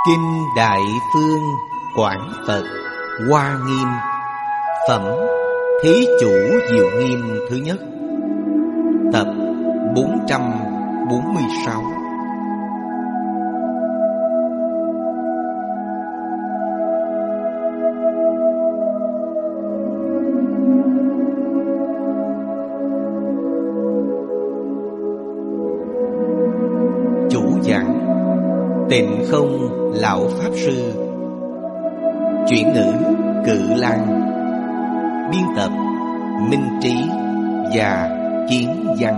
Kinh Đại Phương Quảng Phật Hoa Nghiêm. Phẩm Thí Chủ Diệu Nghiêm thứ nhất. Tập 446. Chủ giảng Tịnh Không Lão Pháp Sư. Chuyển ngữ Cự Lan. Biên tập Minh Trí và Kiến Văn.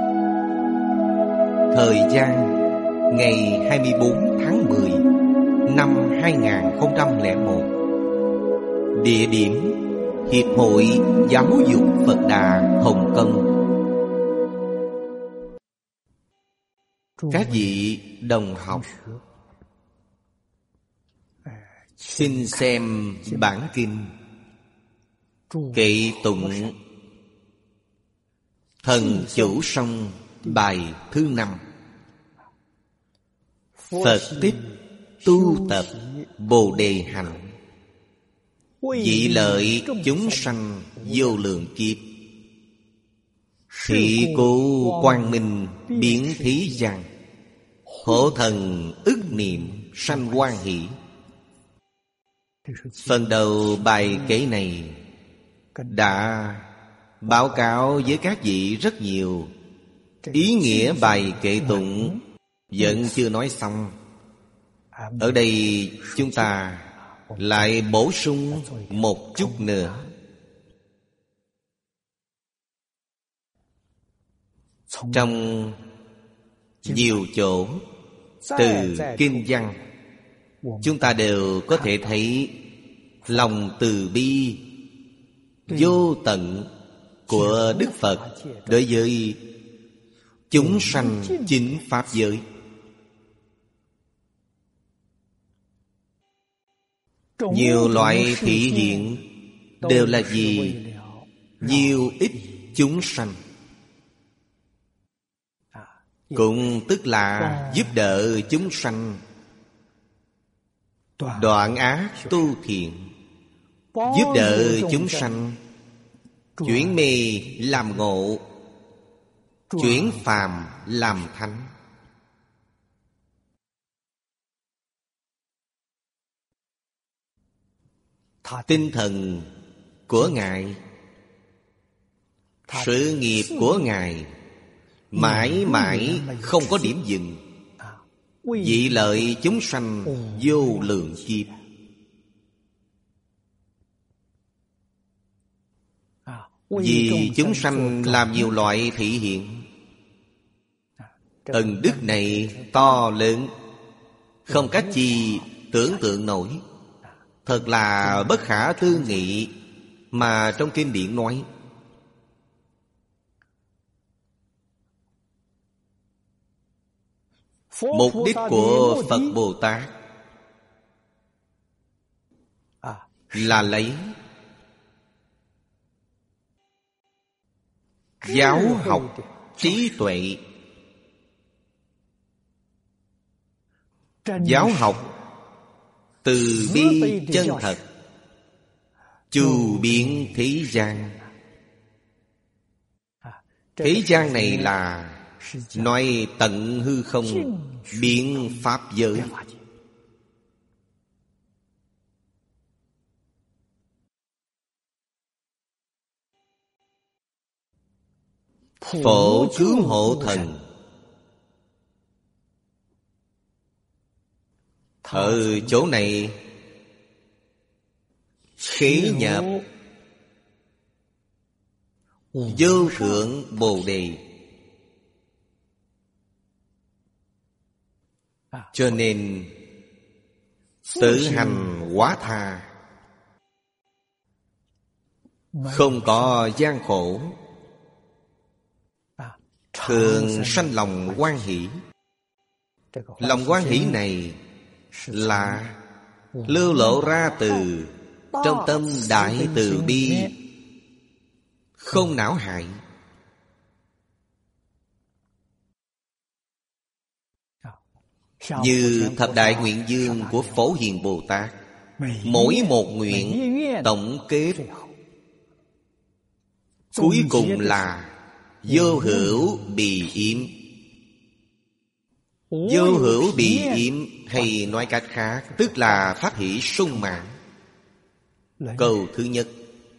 Thời gian ngày 24 tháng 10 năm 2001. Địa điểm Hiệp hội Giáo dục Phật Đà Hồng Kông. Các vị đồng học, xin xem bản kinh Kệ Tụng Thần Chủ Song bài thứ 5. Phật tích tu tập Bồ Đề hạnh, vị lợi chúng sanh vô lượng kiếp. Thị cố quang minh biến thí gian, hộ thần ức niệm sanh hoan hỷ. Phần đầu bài kệ này đã báo cáo với các vị rất nhiều. Ý nghĩa bài kệ tụng vẫn chưa nói xong. Ở đây chúng ta lại bổ sung một chút nữa. Trong nhiều chỗ từ kinh văn, chúng ta đều có thể thấy lòng từ bi vô tận của Đức Phật đối với chúng sanh chính pháp giới. Nhiều loại thị hiện đều là gì? Nhiều ít chúng sanh, cũng tức là giúp đỡ chúng sanh đoạn ác tu thiện, giúp đỡ chúng sanh chuyển mê làm ngộ, chuyển phàm làm thánh. Tinh thần của Ngài, sự nghiệp của Ngài mãi mãi không có điểm dừng, vị lợi chúng sanh vô lượng kiếp. Vì chúng sanh làm nhiều loại thị hiện, ân đức này to lớn, không cách chi tưởng tượng nổi. Thật là bất khả tư nghị mà trong kinh điển nói. Mục đích của Phật Bồ Tát là lấy giáo học trí tuệ, giáo học từ bi chân thật, chu biến thế gian. Thế gian này là nói tận hư không, biến pháp giới. Phổ cứu hộ thần. Ở chỗ này khế nhập vô thượng Bồ Đề, cho nên tự hành hóa tha, không có gian khổ, thường sanh lòng hoan hỷ. Lòng hoan hỷ này là lưu lộ ra từ trong tâm đại từ bi, không não hại. Như thập đại nguyện dương của Phổ Hiền Bồ Tát, mỗi một nguyện tổng kết cuối cùng là vô hữu bì yếm. Vô hữu bì yếm, hay nói cách khác, tức là pháp hỷ sung mãn. Câu thứ nhất.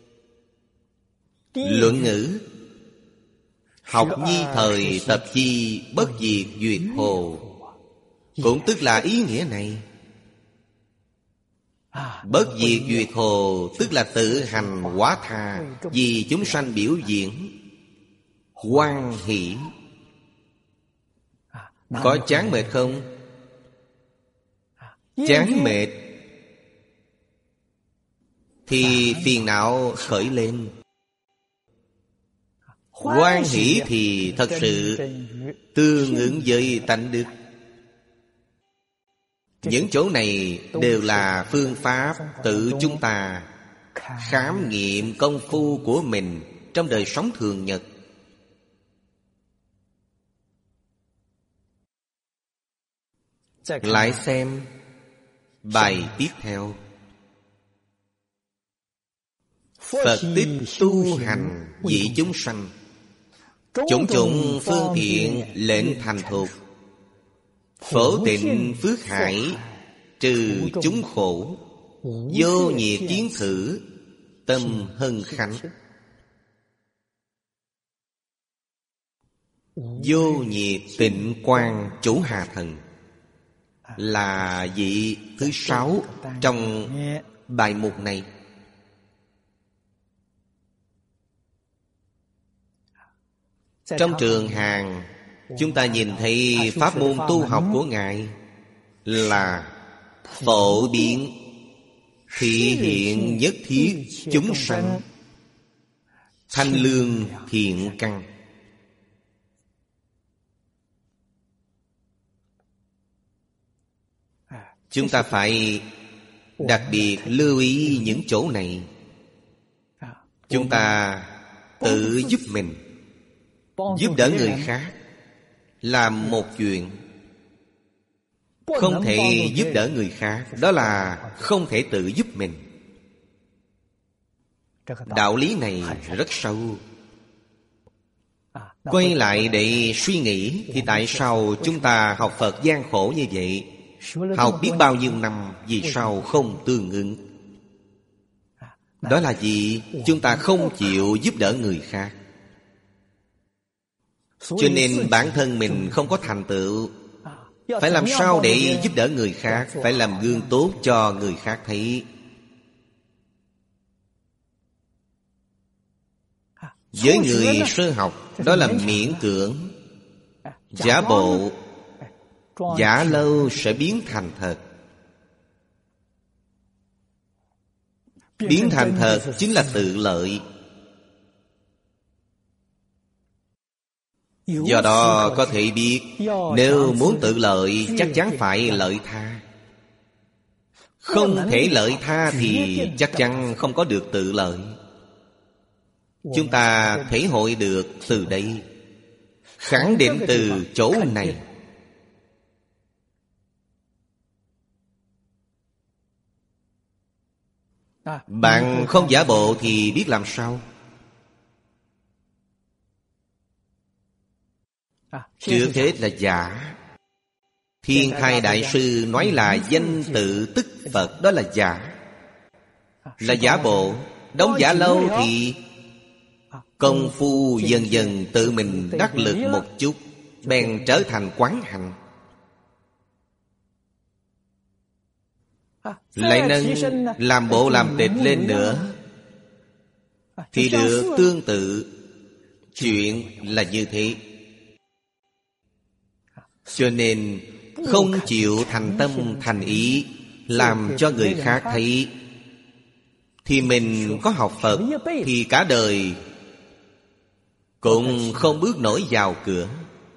Luận ngữ. Học nhi thời tập chi, bất diệt duyệt hồ. Cũng tức là ý nghĩa này. Bất diệt duyệt hồ tức là tự hành hóa tha, vì chúng sanh biểu diễn hoan hỷ. Có chán mệt không? Chán mệt thì phiền não khởi lên. Hoan hỷ thì thật sự tương ứng với tánh đức. Những chỗ này đều là phương pháp tự chúng ta khám nghiệm công phu của mình trong đời sống thường nhật. Lại xem bài tiếp theo. Phật tích tu hành vị chúng sanh, chủng chủng phương tiện lệnh thành thục. Phổ tịnh phước hải, trừ chúng khổ. Vô nhiệt kiến thử, tâm hân khánh. Vô nhiệt tịnh quang chủ Hà Thần là vị thứ 6 trong bài mục này. Trong trường Hàn, chúng ta nhìn thấy pháp môn tu học của Ngài là phổ biến thị hiện nhất thiết chúng sanh, thanh lương thiện căn. Chúng ta phải đặc biệt lưu ý những chỗ này. Chúng ta tự giúp mình, giúp đỡ người khác làm một chuyện. Không thể giúp đỡ người khác, đó là không thể tự giúp mình. Đạo lý này rất sâu. Quay lại để suy nghĩ, thì tại sao chúng ta học Phật gian khổ như vậy? Học biết bao nhiêu năm, vì sao không tương ứng? Đó là vì chúng ta không chịu giúp đỡ người khác. Cho nên bản thân mình không có thành tựu. Phải làm sao để giúp đỡ người khác, phải làm gương tốt cho người khác thấy. Với người sơ học, đó là miễn cưỡng, giả bộ, giả lâu sẽ biến thành thật. Biến thành thật chính là tự lợi. Do đó có thể biết, nếu muốn tự lợi chắc chắn phải lợi tha. Không thể lợi tha thì chắc chắn không có được tự lợi. Chúng ta thể hội được từ đây, khẳng định từ chỗ này. Bạn không giả bộ thì biết làm sao? Trước hết là giả. Thiên Thai Đại Sư nói là danh tự tức Phật, đó là giả. Là giả bộ. Đóng giả lâu thì công phu dần dần tự mình đắc lực một chút, bèn trở thành quán hạnh. Lại nâng làm bộ làm tịch lên nữa thì được tương tự. Chuyện là như thế. Cho nên không chịu thành tâm thành ý làm cho người khác thấy, thì mình có học Phật thì cả đời cũng không bước nổi vào cửa.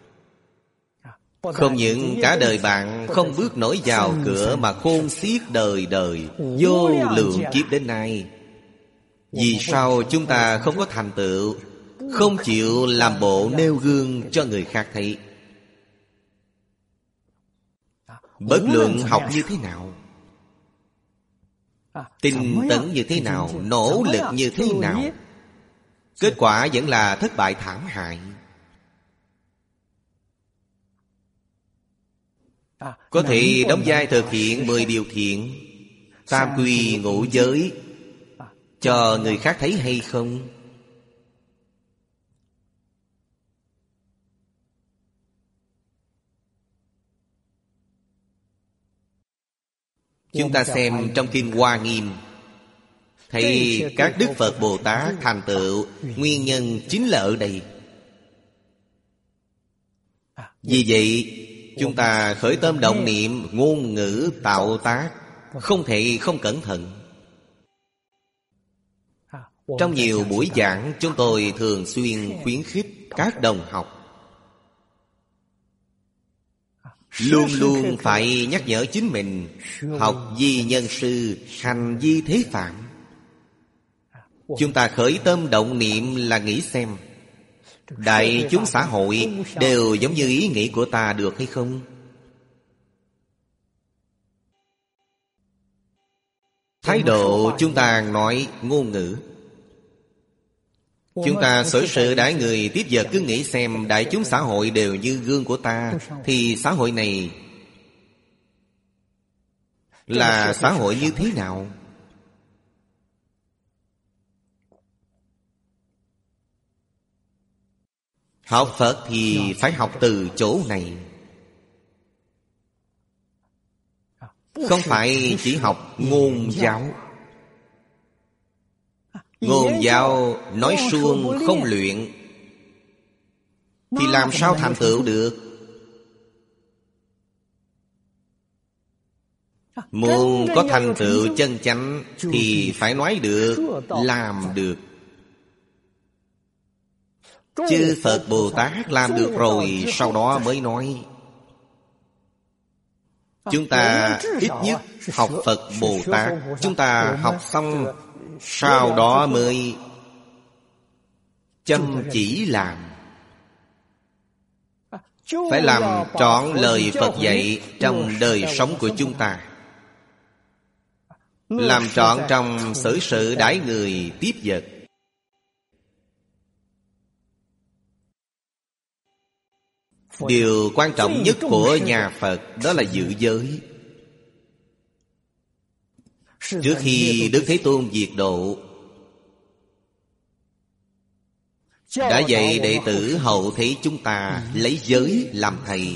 Không những cả đời bạn không bước nổi vào cửa, mà khôn xiết đời đời vô lượng kiếp đến nay. Vì sao chúng ta không có thành tựu? Không chịu làm bộ nêu gương cho người khác thấy. Bất luận học như thế nào, tinh tấn như thế nào, nỗ lực như thế nào, kết quả vẫn là thất bại thảm hại. Có thể đóng vai thực hiện 10 điều thiện, tam quy ngũ giới cho người khác thấy hay không? Chúng ta xem trong Kinh Hoa Nghiêm, thấy các Đức Phật Bồ Tát thành tựu, nguyên nhân chính là ở đây. Vì vậy, chúng ta khởi tâm động niệm, ngôn ngữ tạo tác, không thể không cẩn thận. Trong nhiều buổi giảng, chúng tôi thường xuyên khuyến khích các đồng học luôn luôn phải nhắc nhở chính mình, học vi nhân sư, hành vi thế phạm. Chúng ta khởi tâm động niệm là nghĩ xem đại chúng xã hội đều giống như ý nghĩ của ta được hay không? Thái độ chúng ta nói ngôn ngữ, chúng ta xử sự đãi người tiếp vật cứ nghĩ xem đại chúng xã hội đều như gương của ta, thì xã hội này là xã hội như thế nào? Học Phật thì phải học từ chỗ này, không phải chỉ học ngôn giáo. Ngôn giáo nói suông không luyện thì làm sao thành tựu được? Muốn có thành tựu chân chánh thì phải nói được, làm được. Chư Phật Bồ Tát làm được rồi, sau đó mới nói. Chúng ta ít nhất học Phật Bồ Tát, chúng ta học xong, sau đó mới chăm chỉ làm. Phải làm trọn lời Phật dạy trong đời sống của chúng ta, làm trọn trong xử sự đãi người tiếp vật. Điều quan trọng nhất của nhà Phật đó là giữ giới. Trước khi Đức Thế Tôn diệt độ, đã dạy đệ tử hậu thế chúng ta lấy giới làm thầy.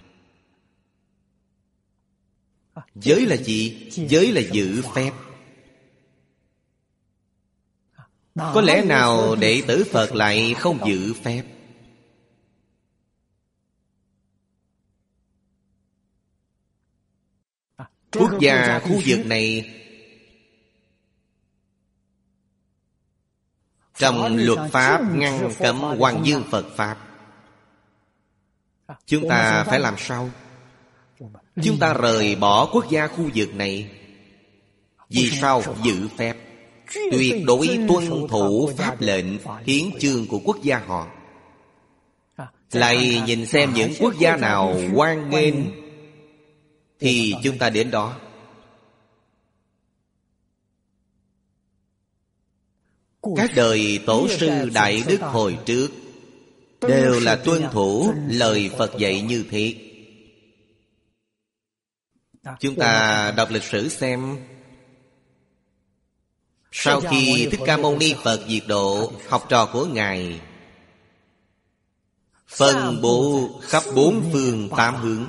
Giới là gì? Giới là giữ phép. Có lẽ nào đệ tử Phật lại không giữ phép? Quốc gia khu vực này trong luật pháp ngăn cấm hoằng dương Phật Pháp. Chúng ta phải làm sao? Chúng ta rời bỏ quốc gia khu vực này. Vì sao? Giữ phép, tuyệt đối tuân thủ pháp lệnh, hiến chương của quốc gia họ. Lại nhìn xem những quốc gia nào hoan nghênh thì chúng ta đến đó. Các đời tổ sư đại đức hồi trước đều là tuân thủ lời Phật dạy như thế. Chúng ta đọc lịch sử xem, sau khi Thích Ca Mâu Ni Phật diệt độ, học trò của Ngài phân bố khắp 4 phương 8 hướng,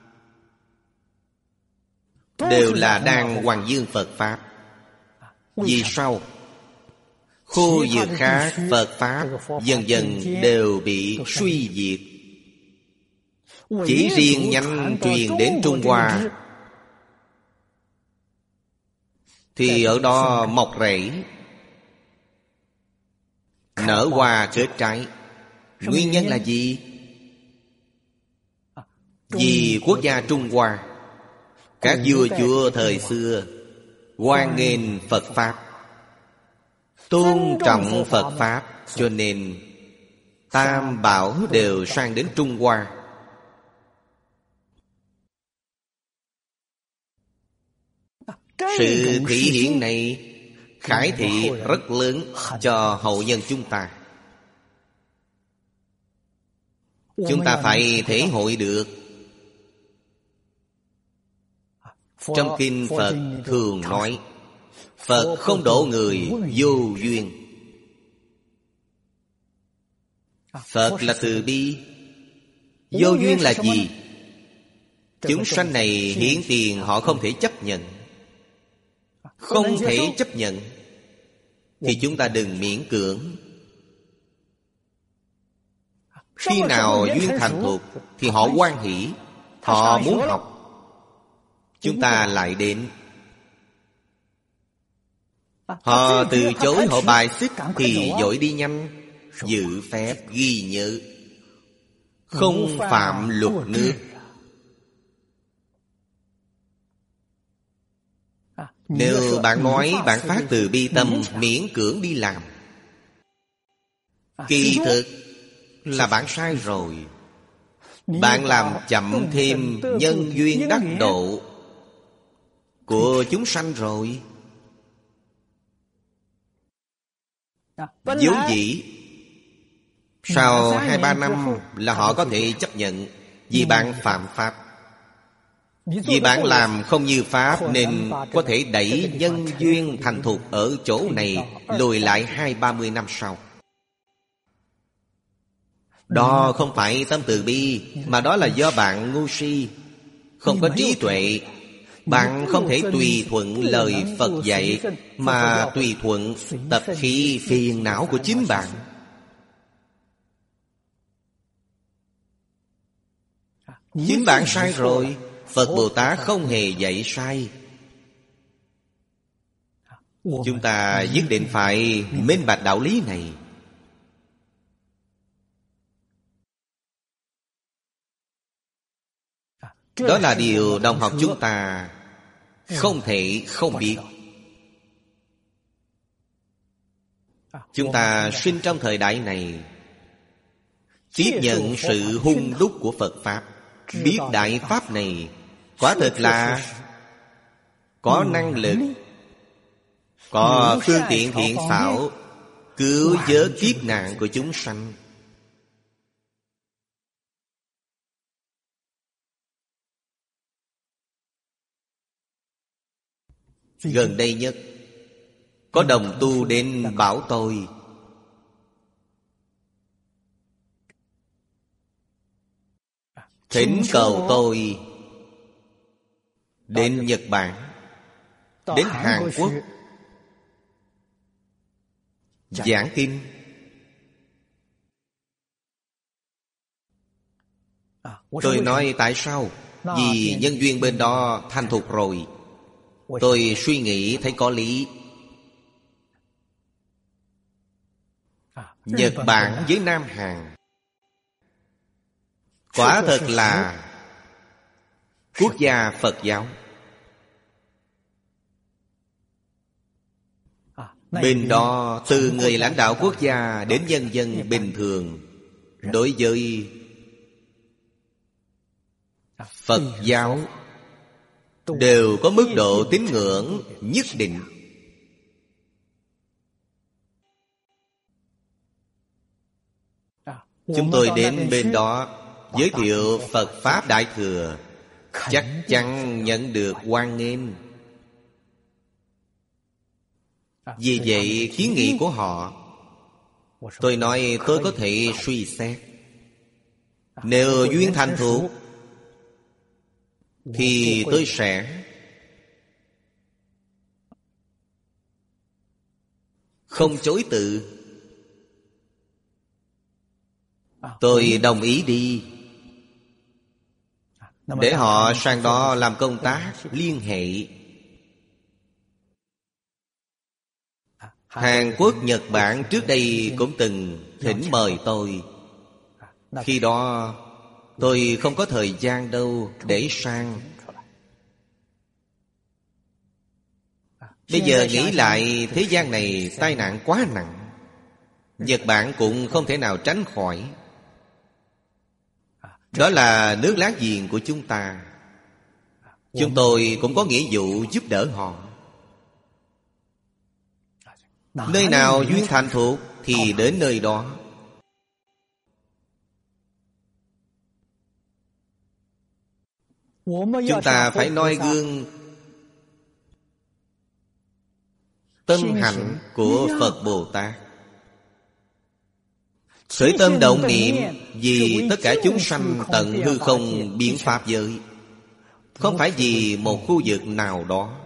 đều là đang hoằng dương Phật Pháp. Vì sao? Khu vực khác Phật Pháp dần dần đều bị suy diệt. Chỉ riêng nhánh truyền đến Trung Hoa thì ở đó mọc rễ, nở hoa kết trái. Nguyên nhân là gì? Vì quốc gia Trung Hoa, các vua chúa thời xưa hoan nghênh Phật Pháp, tôn trọng Phật Pháp, cho nên tam bảo đều sang đến Trung Hoa. Sự thị hiện này khải thị rất lớn cho hậu nhân chúng ta. Chúng ta phải thể hội được. Trong kinh Phật thường nói, Phật không độ người vô duyên. Phật là từ bi. Vô duyên là gì? Chúng sanh này hiển tiền họ không thể chấp nhận. Không thể chấp nhận thì chúng ta đừng miễn cưỡng. Khi nào duyên thành thục thì họ hoan hỷ, họ muốn học, chúng ta lại đến. Họ từ chối, họ bài xích thì vội đi nhanh, giữ phép ghi nhớ, không phạm luật nước. Nếu bạn nói bạn phát từ bi tâm, miễn cưỡng đi làm, kỳ thực là bạn sai rồi. Bạn làm chậm thêm nhân duyên đắc độ của chúng sanh rồi. Vốn dĩ sau 2-3 năm là họ có thể chấp nhận, vì bạn phạm pháp. Vì bạn làm không như pháp nên có thể đẩy nhân duyên thành thục ở chỗ này lùi lại 20-30 năm sau. Đó không phải tâm từ bi, mà đó là do bạn ngu si, không có trí tuệ. Bạn không thể tùy thuận lời Phật dạy, mà tùy thuận tập khí phiền não của chính bạn. Chính bạn sai rồi. Phật Bồ Tát không hề dạy sai. Chúng ta nhất định phải minh bạch đạo lý này. Đó là điều đồng học chúng ta không thể không biết. Chúng ta sinh trong thời đại này, tiếp nhận sự hung đúc của Phật Pháp, biết đại Pháp này quả thực là có năng lực, có phương tiện thiện xảo cứu vớt kiếp nạn của chúng sanh. Gần đây nhất có đồng tu đến bảo tôi, thỉnh cầu tôi đến Nhật Bản, đến Hàn Quốc giảng kinh. Tôi nói tại sao? Vì nhân duyên bên đó thành thục rồi. Tôi suy nghĩ thấy có lý. Nhật Bản với Nam Hàn quả thật là quốc gia Phật giáo. Bên đó từ người lãnh đạo quốc gia đến nhân dân bình thường, đối với Phật giáo đều có mức độ tín ngưỡng nhất định. Chúng tôi đến bên đó giới thiệu Phật Pháp Đại Thừa, chắc chắn nhận được hoan nghênh. Vì vậy kiến nghị của họ, tôi nói tôi có thể suy xét. Nếu duyên thành thục thì tôi sẽ không chối từ. Tôi đồng ý đi, để họ sang đó làm công tác liên hệ. Hàn Quốc, Nhật Bản trước đây cũng từng thỉnh mời tôi. Khi đó tôi không có thời gian đâu để sang. Bây giờ nghĩ lại, thế gian này tai nạn quá nặng, Nhật Bản cũng không thể nào tránh khỏi. Đó là nước láng giềng của chúng ta. Chúng tôi cũng có nghĩa vụ giúp đỡ họ. Nơi nào duyên thành thục thì đến nơi đó. Chúng ta phải noi gương tâm hạnh của Phật Bồ Tát, khởi tâm động niệm vì tất cả chúng sanh tận hư không biến pháp giới, không phải vì một khu vực nào đó.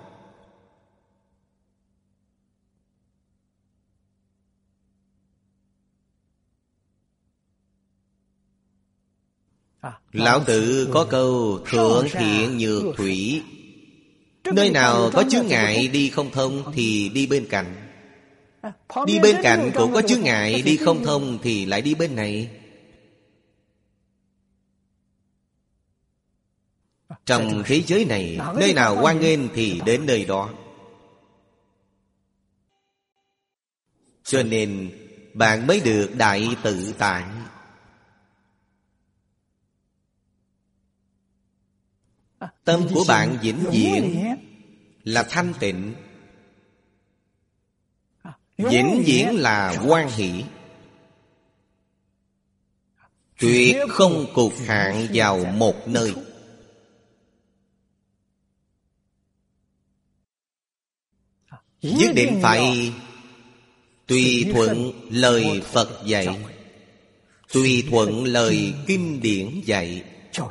Lão Tử có câu thượng thiện nhược thủy. Nơi nào có chướng ngại đi không thông thì đi bên cạnh. Đi bên cạnh cũng có chướng ngại đi không thông thì lại đi bên này. Trong thế giới này, nơi nào hoan nghênh thì đến nơi đó. Cho nên bạn mới được đại tự tại. Tâm của bạn vĩnh viễn là thanh tịnh, vĩnh viễn là hoan hỷ, tuyệt không cục hạn vào một nơi. Nhất định phải tùy thuận lời Phật dạy, tùy thuận lời kinh điển dạy.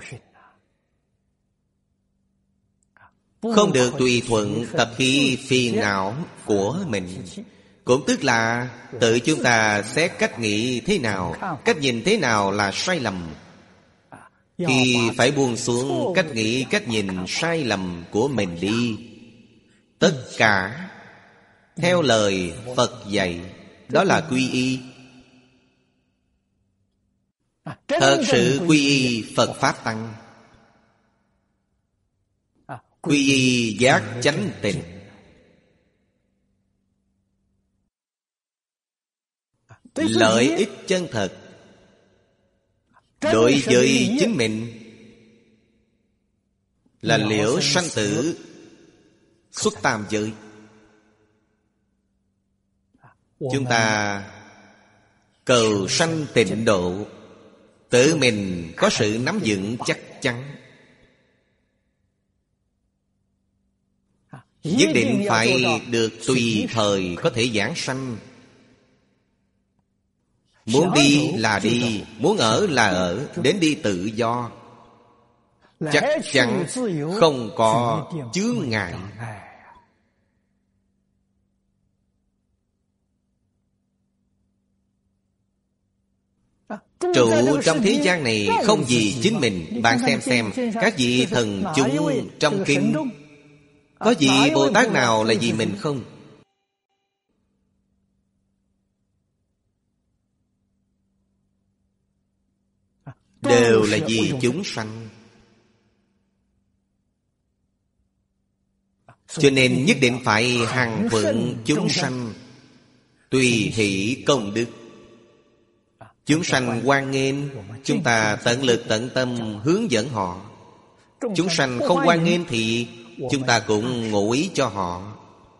Không được tùy thuận tập khí phiền não của mình. Cũng tức là tự chúng ta xét cách nghĩ thế nào, cách nhìn thế nào là sai lầm, thì phải buông xuống cách nghĩ, cách nhìn sai lầm của mình đi. Tất cả theo lời Phật dạy, đó là quy y. Thật sự quy y Phật Pháp Tăng, quy y giác chánh tịnh. Lợi ích chân thật đối với chính mình là liễu sanh tử xuất tam giới. Chúng ta cầu sanh tịnh độ, tự mình có sự nắm vững chắc chắn. Nhất định phải được tùy thời có thể giảng sanh. Muốn đi là đi, muốn ở là ở, đến đi tự do. Chắc chắn không có chướng ngại. Trụ trong thế gian này không vì chính mình. Bạn xem các vị thần chúng trong kinh, có vị Bồ Tát nào là vì mình không? Đều là vì chúng sanh. Cho nên nhất định phải hằng thuận chúng sanh, tùy hỷ công đức. Chúng sanh hoan nghênh, chúng ta tận lực tận tâm hướng dẫn họ. Chúng sanh không hoan nghênh thì chúng ta cũng ngụ ý cho họ.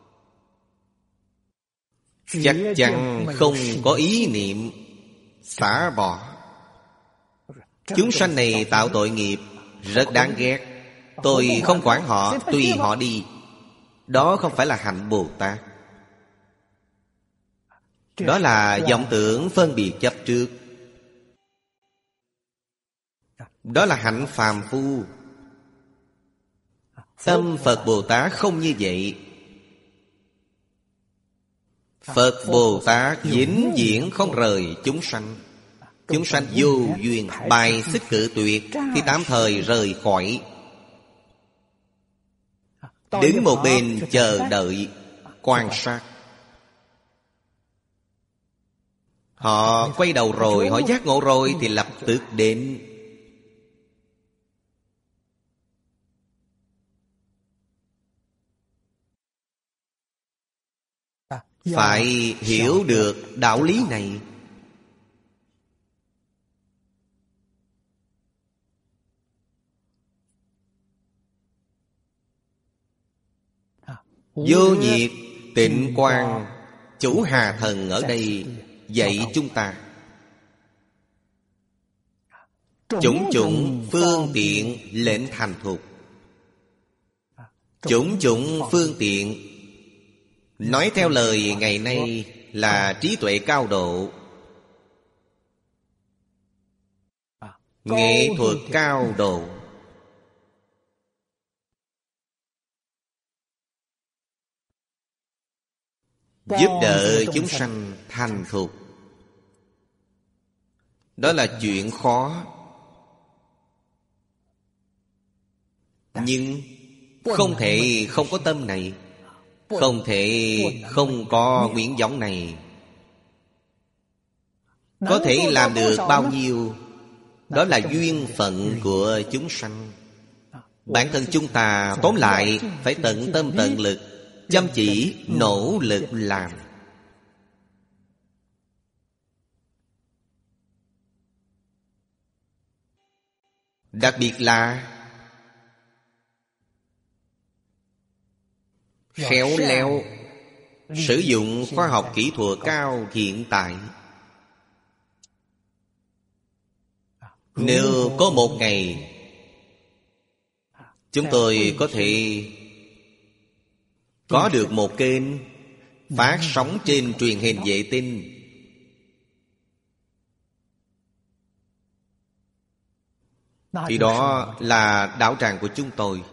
Chắc chắn không có ý niệm xả bỏ. Chúng sanh này tạo tội nghiệp rất đáng ghét, tôi không quản họ, tùy họ đi. Đó không phải là hạnh Bồ Tát. Đó là vọng tưởng phân biệt chấp trước. Đó là hạnh phàm phu. Tâm Phật Bồ Tát không như vậy. Phật Bồ Tát vĩnh viễn không rời chúng sanh. Chúng sanh vô duyên bài xích cự tuyệt thì tạm thời rời khỏi. Đến một bên chờ đợi, quan sát. Họ quay đầu rồi, họ giác ngộ rồi thì lập tức đến. Phải hiểu được đạo lý này. Vô nhiệt tịnh quang Chủ Hà Thần ở đây dạy chúng ta chủng chủng phương tiện lệnh thành thục. Chủng chủng phương tiện, nói theo lời ngày nay là trí tuệ cao độ, nghệ thuật cao độ. Giúp đỡ chúng sanh thành thục, đó là chuyện khó. Nhưng không thể không có tâm này, không thể không có nguyện vọng này. Có thể làm được bao nhiêu, đó là duyên phận của chúng sanh. Bản thân chúng ta tóm lại phải tận tâm tận lực, chăm chỉ nỗ lực làm. Đặc biệt là khéo léo sử dụng khoa học kỹ thuật cao hiện tại. Nếu có một ngày chúng tôi có thể có được một kênh phát sóng trên truyền hình vệ tinh, thì đó là đạo tràng của chúng tôi.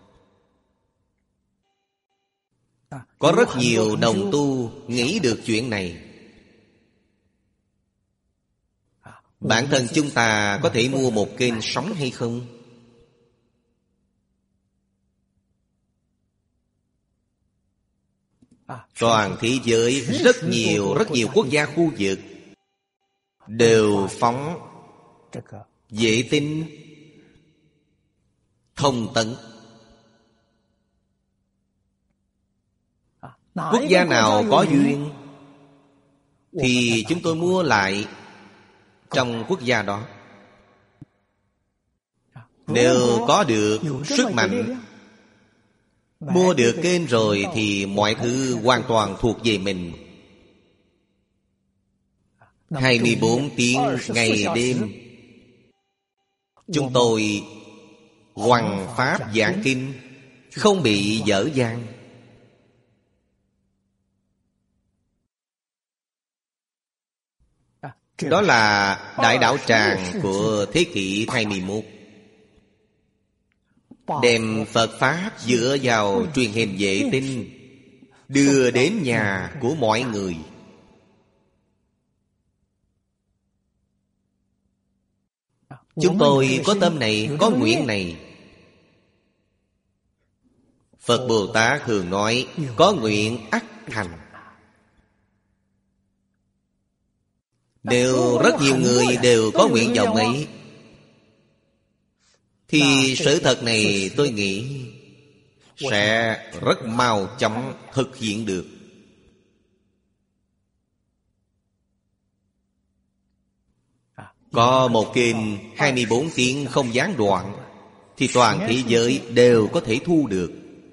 Có rất nhiều đồng tu nghĩ được chuyện này. Bản thân chúng ta có thể mua một kênh sóng hay không? Toàn thế giới rất nhiều quốc gia khu vực đều phóng vệ tinh thông tấn. Quốc gia nào có duyên thì chúng tôi mua lại trong quốc gia đó. Nếu có được sức mạnh, mua được kênh rồi thì mọi thứ hoàn toàn thuộc về mình. 24 tiếng ngày đêm chúng tôi hoằng pháp giảng kinh, không bị dở dang. Đó là đại đạo tràng của thế kỷ 21. Đem Phật Pháp dựa vào truyền hình vệ tinh đưa đến nhà của mọi người. Chúng tôi có tâm này, có nguyện này. Phật Bồ Tát thường nói có nguyện ắt thành. Đều rất nhiều người đều có nguyện vọng ấy, thì sự thật này tôi nghĩ sẽ rất mau chóng thực hiện được. Có một kênh 24 tiếng không gián đoạn thì toàn thế giới đều có thể thu được.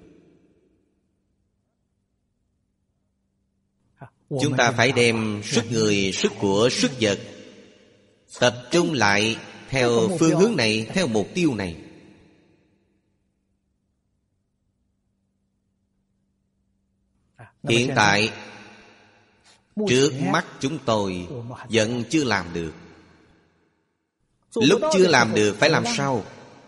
Chúng ta phải đem sức người, sức của, sức vật tập trung lại theo phương hướng này, theo mục tiêu này. Hiện tại trước mắt chúng tôi vẫn chưa làm được. Lúc chưa làm được phải làm sao?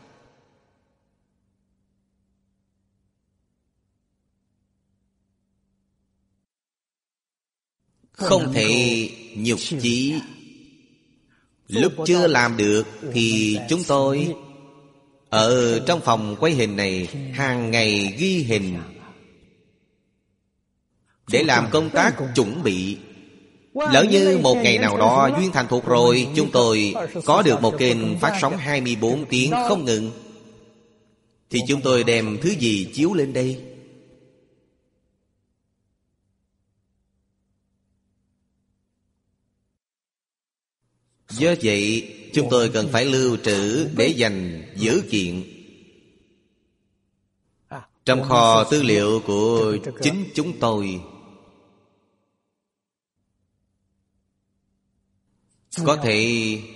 Không thể nhục chí. Lúc chưa làm được thì chúng tôi ở trong phòng quay hình này hàng ngày ghi hình để làm công tác chuẩn bị. Lỡ như một ngày nào đó duyên thành thục rồi, chúng tôi có được một kênh phát sóng 24 tiếng không ngừng, thì chúng tôi đem thứ gì chiếu lên đây? Do vậy chúng tôi cần phải lưu trữ để dành dữ kiện. Trong kho tư liệu của chính chúng tôi có thể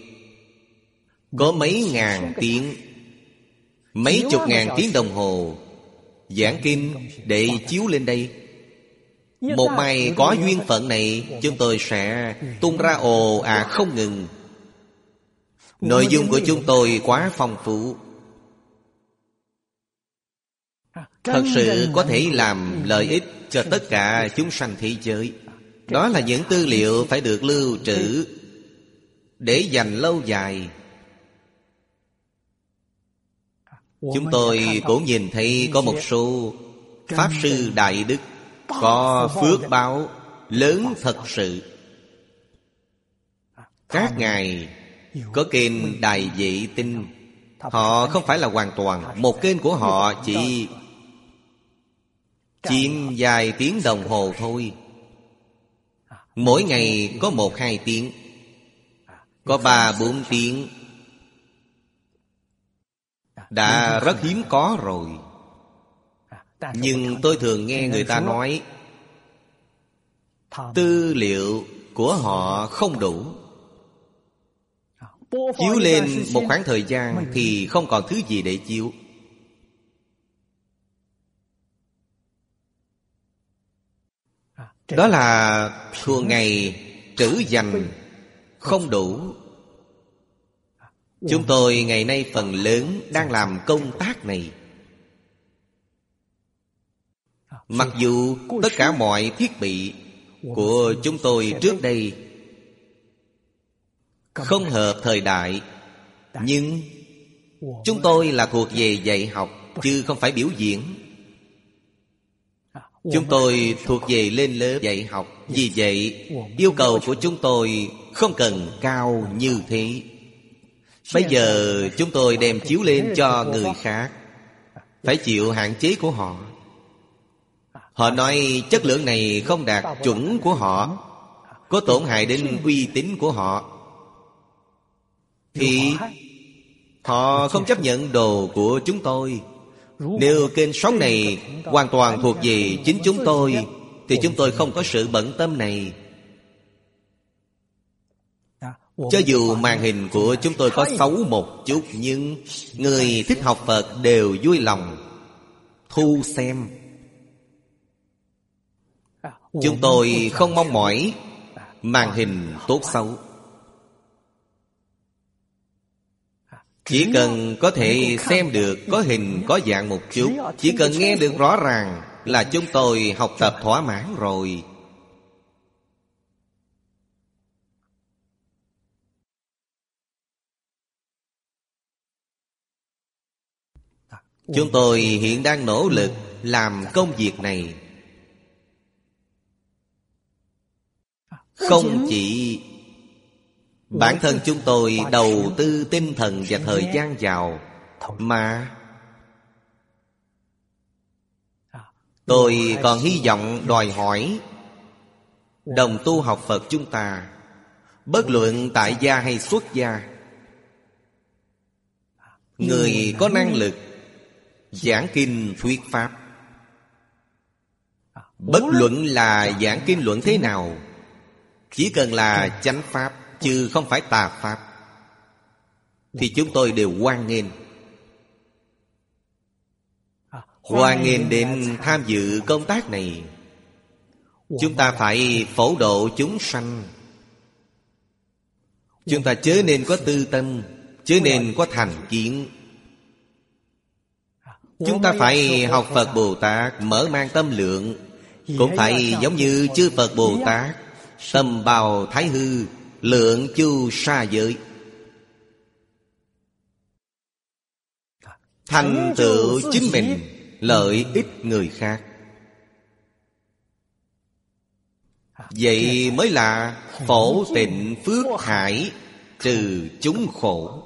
có mấy ngàn tiếng, mấy chục ngàn tiếng đồng hồ giảng kinh để chiếu lên đây. Một mai có duyên phận này, chúng tôi sẽ tung ra ồ ạt không ngừng. Nội dung của chúng tôi quá phong phú, thật sự có thể làm lợi ích cho tất cả chúng sanh thế giới. Đó là những tư liệu phải được lưu trữ để dành lâu dài. Chúng tôi cũng nhìn thấy có một số Pháp Sư Đại Đức có phước báo lớn thật sự. Các ngài có kênh Đại Vệ Tinh. Họ không phải là hoàn toàn, một kênh của họ chỉ chiếm vài tiếng đồng hồ thôi. Mỗi ngày có 1-2 tiếng, có 3-4 tiếng đã rất hiếm có rồi. Nhưng tôi thường nghe người ta nói tư liệu của họ không đủ. Chiếu lên một khoảng thời gian thì không còn thứ gì để chiếu. Đó là thường ngày trữ dành không đủ. Chúng tôi ngày nay phần lớn đang làm công tác này. Mặc dù tất cả mọi thiết bị của chúng tôi trước đây không hợp thời đại, nhưng chúng tôi là thuộc về dạy học, chứ không phải biểu diễn. Chúng tôi thuộc về lên lớp dạy học. Vì vậy yêu cầu của chúng tôi không cần cao như thế. Bây giờ chúng tôi đem chiếu lên cho người khác, phải chịu hạn chế của họ. Họ nói chất lượng này không đạt chuẩn của họ, có tổn hại đến uy tín của họ, thì họ không chấp nhận đồ của chúng tôi. Nếu kênh sống này hoàn toàn thuộc về chính chúng tôi, thì chúng tôi không có sự bận tâm này. Cho dù màn hình của chúng tôi có xấu một chút, nhưng người thích học Phật đều vui lòng thu xem. Chúng tôi không mong mỏi màn hình tốt xấu. Chỉ cần có thể xem được, có hình có dạng một chút, chỉ cần nghe được rõ ràng là chúng tôi học tập thỏa mãn rồi. Chúng tôi hiện đang nỗ lực làm công việc này. Không chỉ bản thân chúng tôi đầu tư tinh thần và thời gian vào, mà tôi còn hy vọng đòi hỏi đồng tu học Phật chúng ta, bất luận tại gia hay xuất gia, người có năng lực giảng kinh thuyết pháp, bất luận là giảng kinh luận thế nào, chỉ cần là chánh pháp chứ không phải tà pháp, thì chúng tôi đều hoan nghênh. Hoan nghênh đến tham dự công tác này. Chúng ta phải phổ độ chúng sanh. Chúng ta chớ nên có tư tâm, chớ nên có thành kiến. Chúng ta phải học Phật Bồ Tát, mở mang tâm lượng. Cũng phải giống như chư Phật Bồ Tát, tâm bào thái hư, lượng chu sa giới, thành tựu chính mình, lợi ích người khác. Vậy mới là phổ tịnh phước hải, trừ chúng khổ.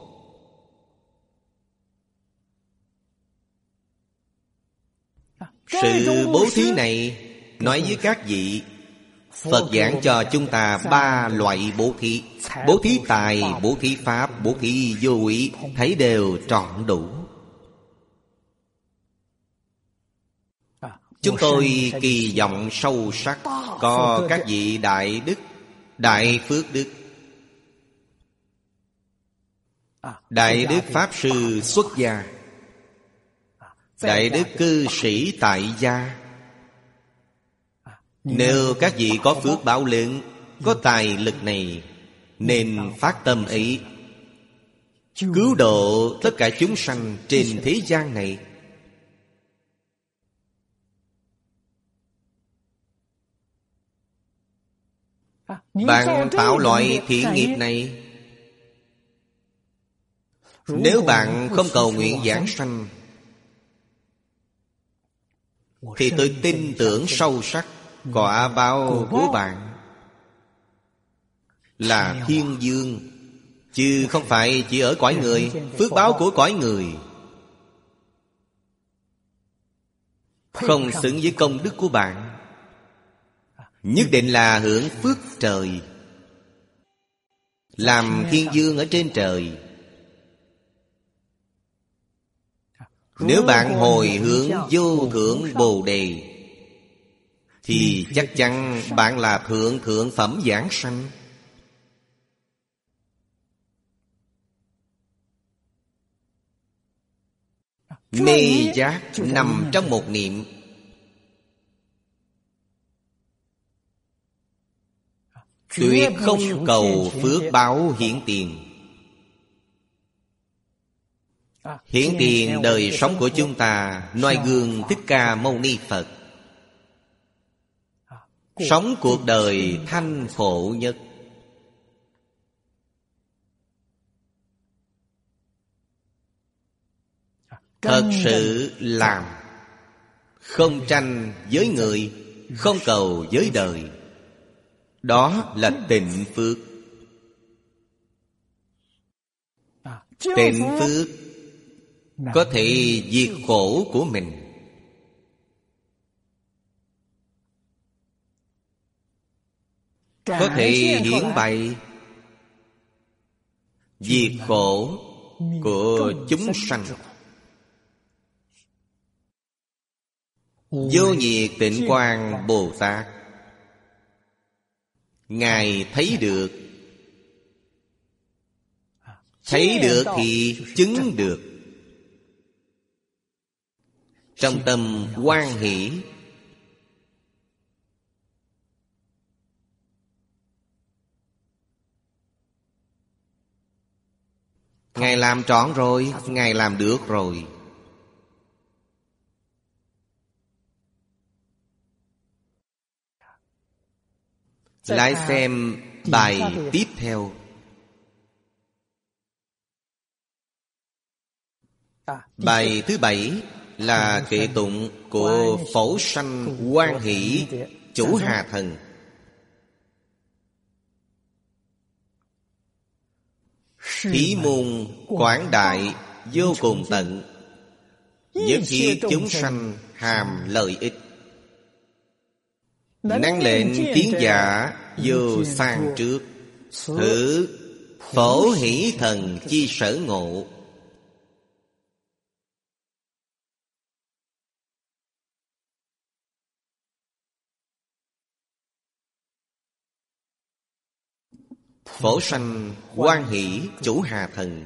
Sự bố thí này nói với các vị, Phật giảng cho chúng ta 3 loại bố thí. Bố thí tài, bố thí pháp, bố thí vô ý, thấy đều trọn đủ. Chúng tôi kỳ vọng sâu sắc có các vị đại đức, đại phước đức Đại đức Pháp Sư xuất gia, đại đức cư sĩ tại gia. Nếu các vị có phước báo lớn, có tài lực này, nên phát tâm ấy, cứu độ tất cả chúng sanh trên thế gian này. Bạn tạo loại thiện nghiệp này, nếu bạn không cầu nguyện giảng sanh, thì tôi tin tưởng sâu sắc quả báo của bạn là thiên dương, chứ không phải chỉ ở cõi người. Phước báo của cõi người không xứng với công đức của bạn, nhất định là hưởng phước trời, làm thiên dương ở trên trời. Nếu bạn hồi hướng vô thượng Bồ Đề, thì chắc chắn bạn là thượng thượng phẩm giảng sanh. Mê giác nằm trong một niệm. Tuyệt không cầu phước báo hiển tiền. Hiển tiền đời sống của chúng ta noi gương Thích Ca Mâu Ni Phật, sống cuộc đời thanh khổ nhất. Thật sự làm, không tranh với người, không cầu với đời. Đó là tịnh phước. Tịnh phước có thể diệt khổ của mình. Có thể hiển bày diệt khổ của chúng sanh. Vô nhiệt tịnh quang Bồ Tát, Ngài thấy được. Thấy được thì chứng được. Trong tâm hoan hỷ, Ngài làm trọn rồi, Ngài làm được rồi. Lại xem bài tiếp theo. Bài thứ 7 là kệ tụng của Phổ Sanh Hoan Hỷ Chủ Hà Thần. Thí môn quảng đại vô cùng tận, nhất thiết chúng sanh hàm lợi ích. Năng lệnh tiến giả vô sang trước, thử Phổ Hỷ Thần chi sở ngộ. Phổ Sanh Hoan Hỷ Chủ Hà Thần.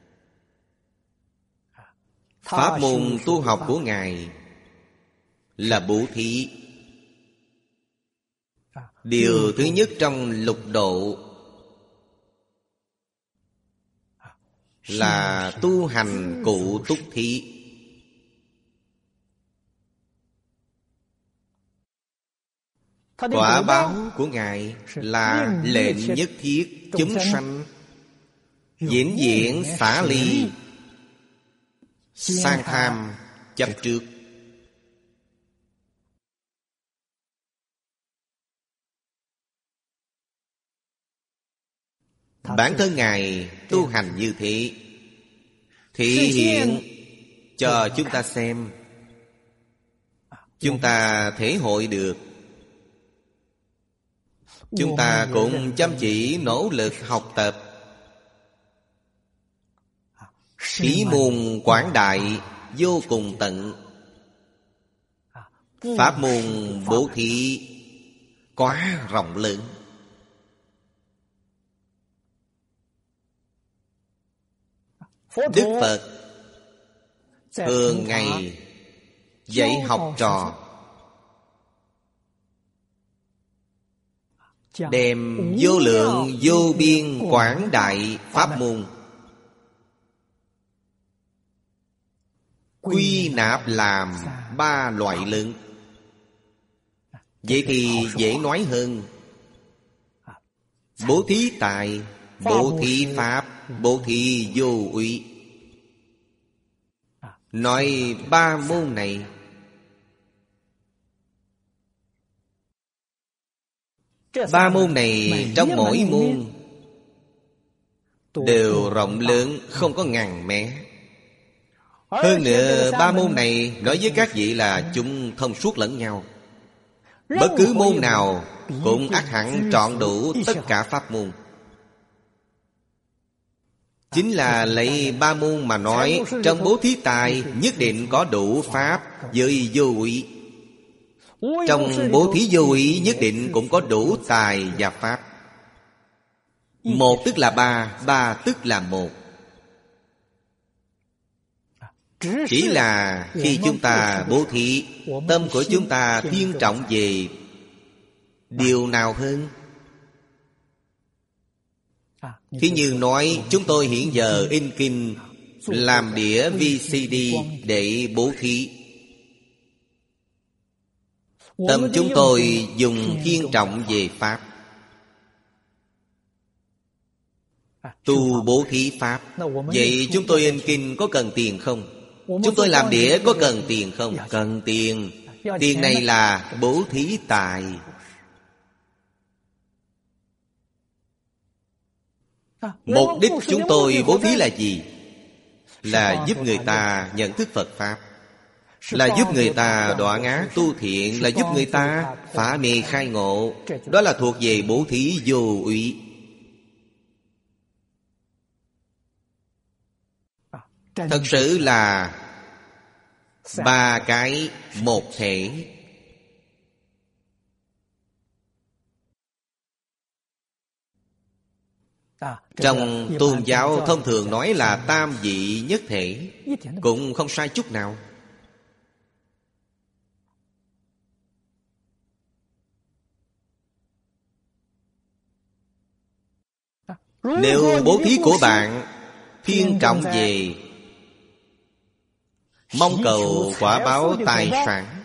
Pháp môn tu học của Ngài là bố thí. Điều thứ nhất trong lục độ là tu hành cụ túc thí. Quả báo của Ngài là lệnh nhất thiết chúng sanh vĩnh viễn xả ly sang tham chấp trước. Bản thân Ngài tu hành như thế, thị hiện cho chúng ta xem, chúng ta thể hội được. Chúng ta cũng chăm chỉ nỗ lực học tập. Thí môn quảng đại vô cùng tận. Pháp môn bố thí quá rộng lớn. Đức Phật thường ngày dạy học trò, đem vô lượng vô biên quảng đại pháp môn quy nạp làm 3 loại lớn. Vậy thì dễ nói hơn. Bố thí tài, bố thí pháp, bố thí vô úy. Nói 3 môn này ba môn này trong mỗi môn đều rộng lớn, không có ngàn mé. Hơn nữa 3 môn này nói với các vị là chúng thông suốt lẫn nhau. Bất cứ môn nào cũng ắt hẳn trọn đủ tất cả pháp môn. Chính là lấy 3 môn mà nói, trong bố thí tài nhất định có đủ pháp với vô úy. Trong bố thí vô úy nhất định cũng có đủ tài và pháp. 1 tức là 3, 3 tức là 1. Chỉ là khi chúng ta bố thí, tâm của chúng ta thiên trọng về điều nào hơn? Thí như nói chúng tôi hiện giờ in kinh, làm đĩa VCD để bố thí. Tâm chúng tôi dùng thiên trọng về pháp, tu bố thí pháp. Vậy chúng tôi in kinh có cần tiền không? Chúng tôi làm đĩa có cần tiền không? Cần tiền. Tiền này là bố thí tài. Mục đích chúng tôi bố thí là gì? Là giúp người ta nhận thức Phật Pháp, là giúp người ta đoạn ác tu thiện, là giúp người ta phá mê khai ngộ. Đó là thuộc về bố thí vô úy. Thật sự là 3 cái một thể. Trong tôn giáo thông thường nói là tam vị nhất thể, cũng không sai chút nào. Nếu bố thí của bạn thiên trọng về mong cầu quả báo tài sản,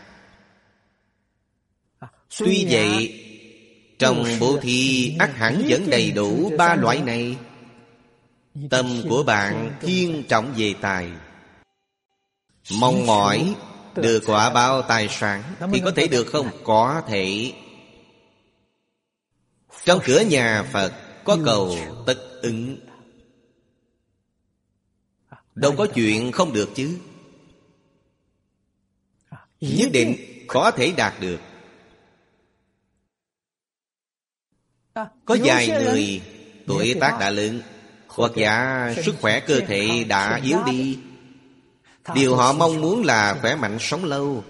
tuy vậy trong bố thí ắt hẳn vẫn đầy đủ 3 loại này. Tâm của bạn thiên trọng về tài, mong mỏi được quả báo tài sản thì có thể được không? Có thể. Trong cửa nhà Phật có cầu tất ứng, đâu có chuyện không được chứ. Nhất định có thể đạt được. Có vài người tuổi tác đã lớn, hoặc giả sức khỏe cơ thể đã yếu đi, điều họ mong muốn là khỏe mạnh sống lâu,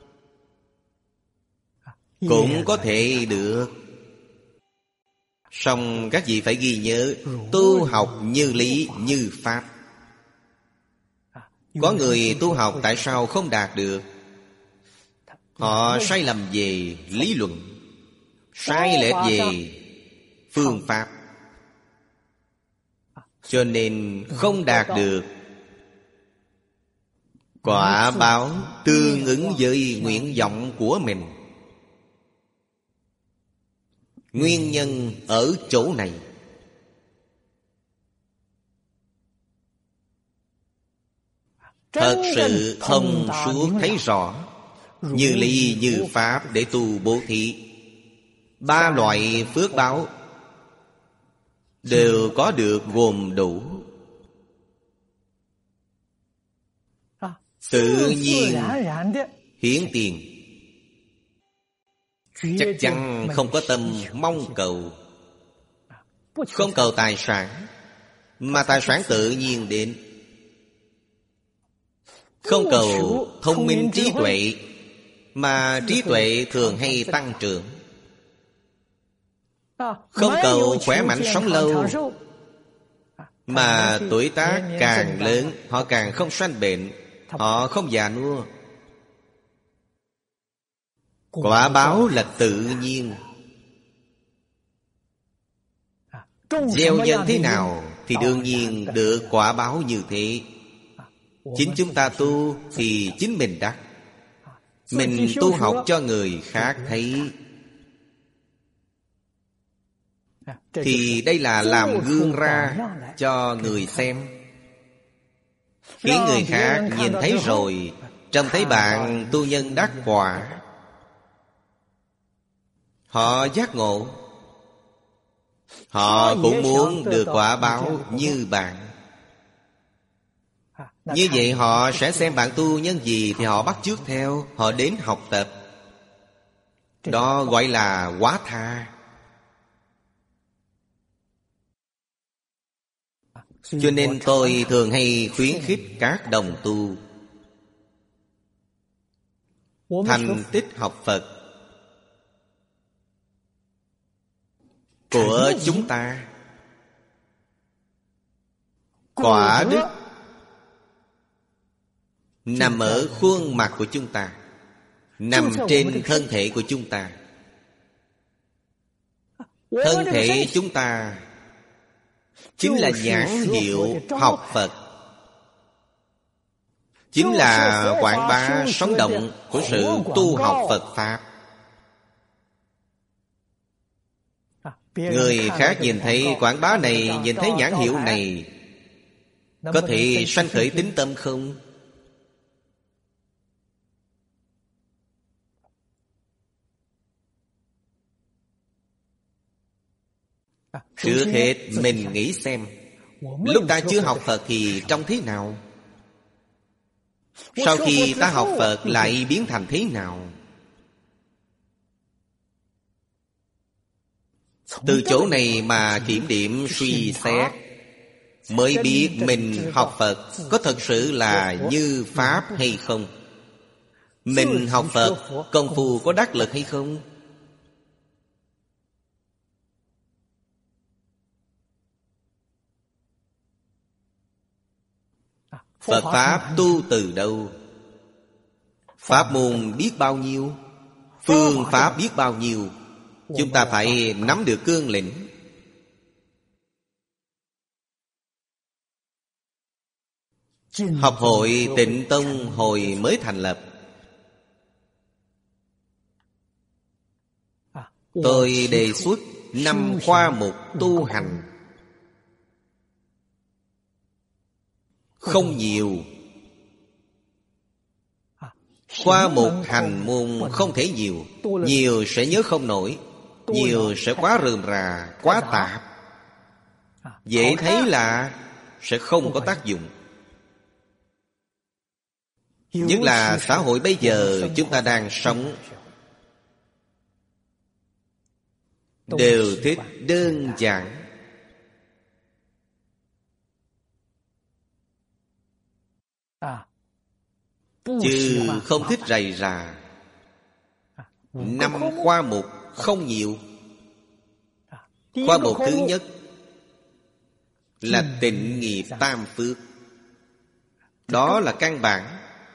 cũng có thể được. Song các vị phải ghi nhớ, tu học như lý như pháp. Có người tu học tại sao không đạt được? Họ sai lầm về lý luận, sai lệch về phương pháp, cho nên không đạt được quả báo tương ứng với nguyện vọng của mình. Nguyên nhân ở chỗ này. Thật sự thông suốt thấy rõ, như lý như pháp để tu bố thí. 3 loại phước báo đều có được gồm đủ. Tự nhiên hiển tiền, chắc chắn không có tâm mong cầu. Không cầu tài sản, mà tài sản tự nhiên đến. Không cầu thông minh trí tuệ, mà trí tuệ thường hay tăng trưởng. Không cầu khỏe mạnh sống lâu, Mà tuổi tác càng lớn, họ càng không sanh bệnh, họ không già nua. Quả báo là tự nhiên. Gieo nhân thế nào thì đương nhiên được quả báo như thế. Chính chúng ta tu thì chính mình đắc. Mình tu học cho người khác thấy thì đây là làm gương ra cho người xem, khiến người khác nhìn thấy rồi trông thấy bạn tu nhân đắc quả, họ giác ngộ, họ cũng muốn được quả báo như bạn. Như vậy họ sẽ xem bạn tu nhân gì thì họ bắt chước theo, họ đến học tập. Đó gọi là quá tha. Cho nên tôi thường hay khuyến khích các đồng tu thành tích học Phật của chúng ta, quả đức nằm ở khuôn mặt của chúng ta, nằm trên thân thể của chúng ta. Thân thể chúng ta chính là nhãn hiệu học Phật, chính là quảng bá sống động của sự tu học Phật Pháp. Người khác nhìn thấy quảng bá này, nhìn thấy nhãn hiệu này, có thể sanh khởi tín tâm không? Trước hết mình nghĩ xem, lúc ta chưa học Phật thì trông thế nào? Sau khi ta học Phật lại biến thành thế nào? Từ chỗ này mà kiểm điểm suy xét, mới biết mình học Phật có thật sự là như Pháp hay không. Mình học Phật công phu có đắc lực hay không. Phật Pháp tu từ đâu? Pháp môn biết bao nhiêu, phương pháp biết bao nhiêu. Chúng ta phải nắm được cương lĩnh. Học hội Tịnh Tông hồi mới thành lập, tôi đề xuất 5 khoa mục tu hành. Không nhiều. Khoa mục hành môn không thể nhiều. Nhiều sẽ nhớ không nổi, nhiều sẽ quá rườm rà, quá tạp, dễ thấy là sẽ không có tác dụng. Nhất là xã hội bây giờ chúng ta đang sống, đều thích đơn giản, chứ không thích rầy rà. 5 khoa mục không nhiều. Khoa mục thứ nhất là tịnh nghiệp tam phước. Đó là căn bản.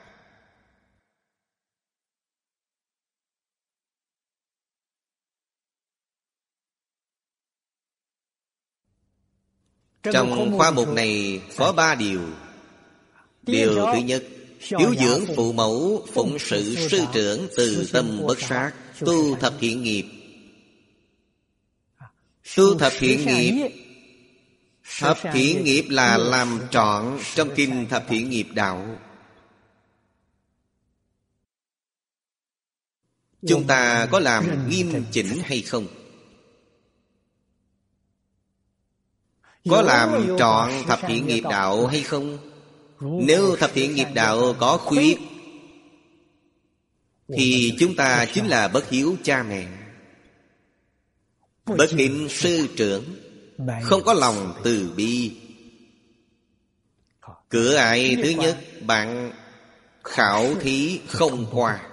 Trong khoa mục này có 3 điều. Điều thứ nhất, hiếu dưỡng phụ mẫu, phụng sự sư trưởng, từ tâm bất sát, tu thập thiện nghiệp. Tu thập thiện nghiệp, thập thiện nghiệp là làm trọn trong kinh Thập Thiện Nghiệp Đạo. Chúng ta có làm nghiêm chỉnh hay không? Có làm trọn Thập Thiện Nghiệp Đạo hay không? Nếu Thập Thiện Nghiệp Đạo có khuyết thì chúng ta chính là bất hiếu cha mẹ, bất kính sư trưởng, không có lòng từ bi. Cửa ải thứ nhất bạn khảo thí không qua.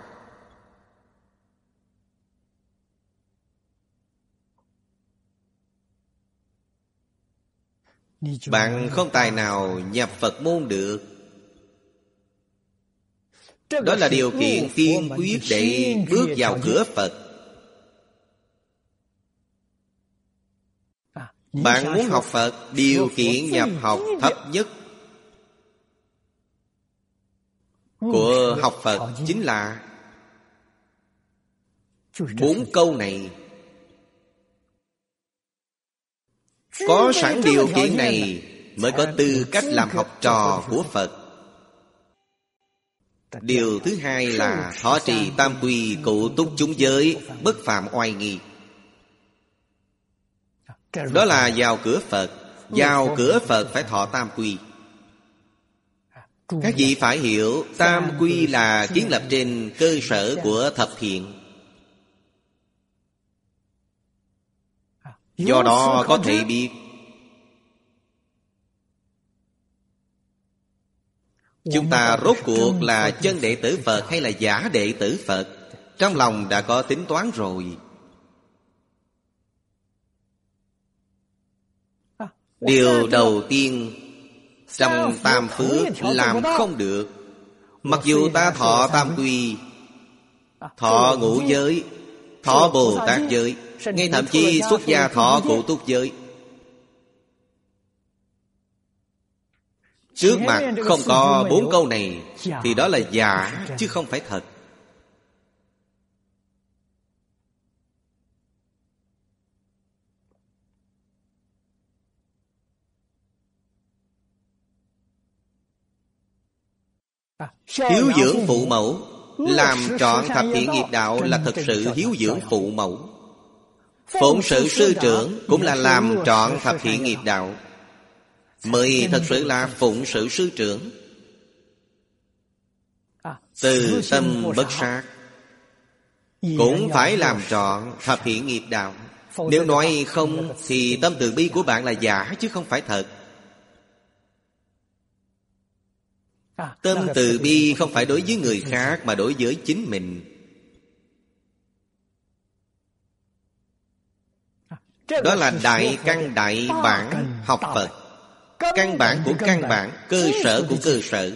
bạn không tài nào nhập Phật môn được. Đó là điều kiện tiên quyết để bước vào cửa Phật. Bạn muốn học Phật, điều kiện nhập học thấp nhất của học Phật chính là 4 câu này. Có sẵn điều kiện này mới có tư cách làm học trò của Phật. Điều thứ hai là thọ trì tam quy, cụ túc chúng giới, bất phạm oai nghi. Đó là vào cửa Phật. Vào cửa Phật phải thọ tam quy. Các vị phải hiểu, tam quy là kiến lập trên cơ sở của thập thiện. Do đó có thể biết chúng ta rốt cuộc là chân đệ tử Phật hay là giả đệ tử Phật. Trong lòng đã có tính toán rồi. Điều đầu tiên trong tam phước làm không được. Mặc dù ta thọ tam quy, thọ ngũ giới, thọ Bồ Tát giới, ngay thậm chí xuất gia thọ cụ túc giới, trước mặt không có 4 câu này thì đó là giả chứ không phải thật. Hiếu dưỡng phụ mẫu, làm trọn thập thiện nghiệp đạo là thật sự hiếu dưỡng phụ mẫu. Phụng sự sư trưởng cũng là làm trọn thập thiện nghiệp đạo, mới thật sự là phụng sự sư trưởng. Từ tâm bất sát cũng phải làm trọn thập thiện nghiệp đạo. Nếu nói không thì tâm từ bi của bạn là giả chứ không phải thật. Tâm từ bi không phải đối với người khác mà đối với chính mình. Đó là đại căn đại bản học Phật. Căn bản của căn bản, cơ sở của cơ sở.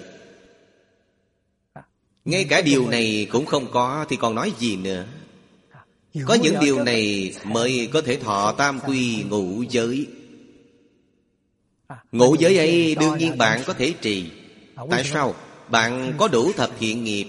Ngay cả điều này cũng không có thì còn nói gì nữa. Có những điều này mới có thể thọ tam quy ngũ giới. Ngũ giới ấy đương nhiên bạn có thể trì. Tại sao? Bạn có đủ thập thiện nghiệp.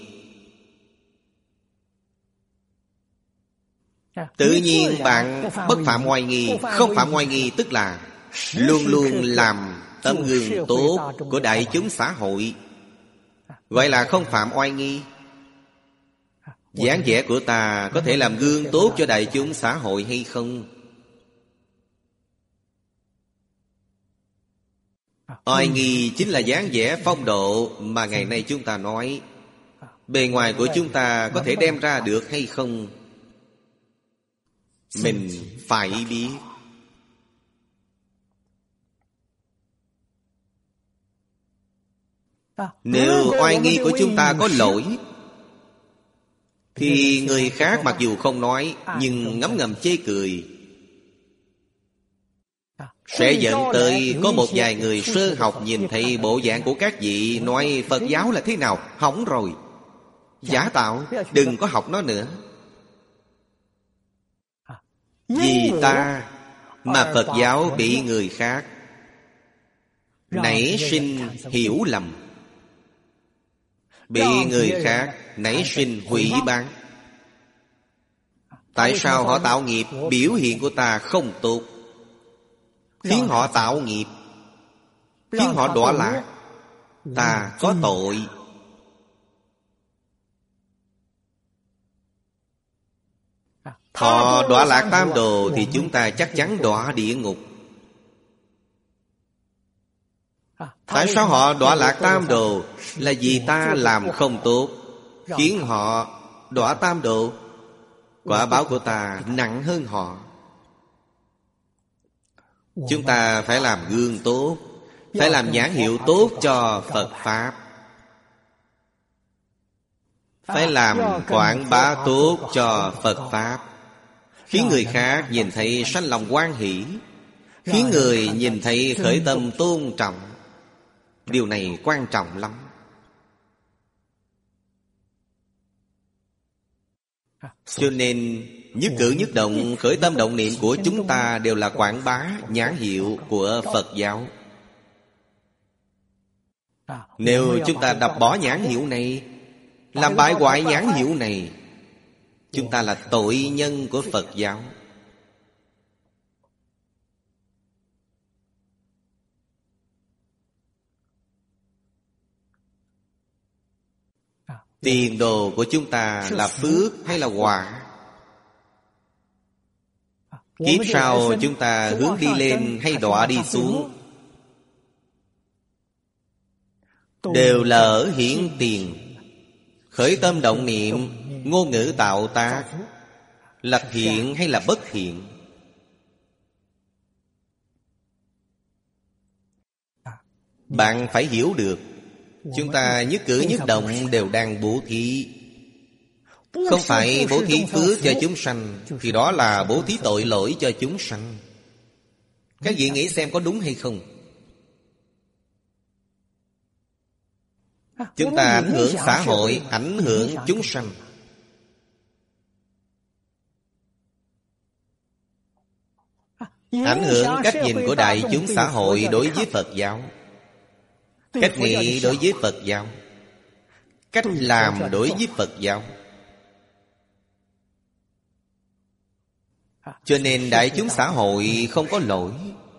Tự nhiên bạn bất phạm oai nghi. Không phạm oai nghi tức là luôn luôn làm tấm gương tốt của đại chúng xã hội, gọi là không phạm oai nghi. Dáng vẻ của ta có thể làm gương tốt cho đại chúng xã hội hay không? Oai nghi chính là dáng vẻ phong độ mà ngày nay chúng ta nói. Bề ngoài của chúng ta có thể đem ra được hay không? Mình phải biết. Nếu oai nghi của chúng ta có lỗi thì người khác mặc dù không nói nhưng ngấm ngầm chê cười, sẽ dẫn tới có một vài người sơ học nhìn thấy bộ dạng của các vị nói Phật giáo là thế nào, hỏng rồi, giả tạo, đừng có học nó nữa. Vì ta mà Phật giáo bị người khác nảy sinh hiểu lầm, bị người khác nảy sinh hủy bán. Tại sao họ tạo nghiệp? Biểu hiện của ta không tốt, khiến họ tạo nghiệp, khiến họ đọa lạc. Ta có tội. Họ đọa lạc tam đồ thì chúng ta chắc chắn đọa địa ngục. Tại sao họ đọa lạc tam đồ? Là vì ta làm không tốt, khiến họ đọa tam đồ. Quả báo của ta nặng hơn họ. Chúng ta phải làm gương tốt, phải làm nhãn hiệu tốt cho Phật Pháp, phải làm quảng bá tốt cho Phật Pháp, khiến người khác nhìn thấy sanh lòng hoan hỷ. khiến người nhìn thấy khởi tâm tôn trọng. Điều này quan trọng lắm. Cho nên nhất cử nhất động, khởi tâm động niệm của chúng ta đều là quảng bá nhãn hiệu của Phật giáo. Nếu chúng ta đập bỏ nhãn hiệu này, làm bại hoại nhãn hiệu này, chúng ta là tội nhân của Phật giáo. Tiền đồ của chúng ta là phước hay là họa? Kiếp sau chúng ta hướng đi lên hay đọa đi xuống, đều là ở hiển tiền. Khởi tâm động niệm, ngôn ngữ tạo tác là thiện hay là bất thiện? Bạn phải hiểu được, chúng ta nhất cử nhất động đều đang bố thí. Không phải bố thí phước cho chúng sanh, thì đó là bố thí tội lỗi cho chúng sanh. Các vị nghĩ xem có đúng hay không? Chúng ta ảnh hưởng xã hội, ảnh hưởng chúng sanh. Ảnh hưởng cách nhìn của đại chúng xã hội đối với Phật giáo, cách nghĩ đối với Phật giáo, cách làm đối với Phật giáo. Cho nên đại chúng xã hội không có lỗi.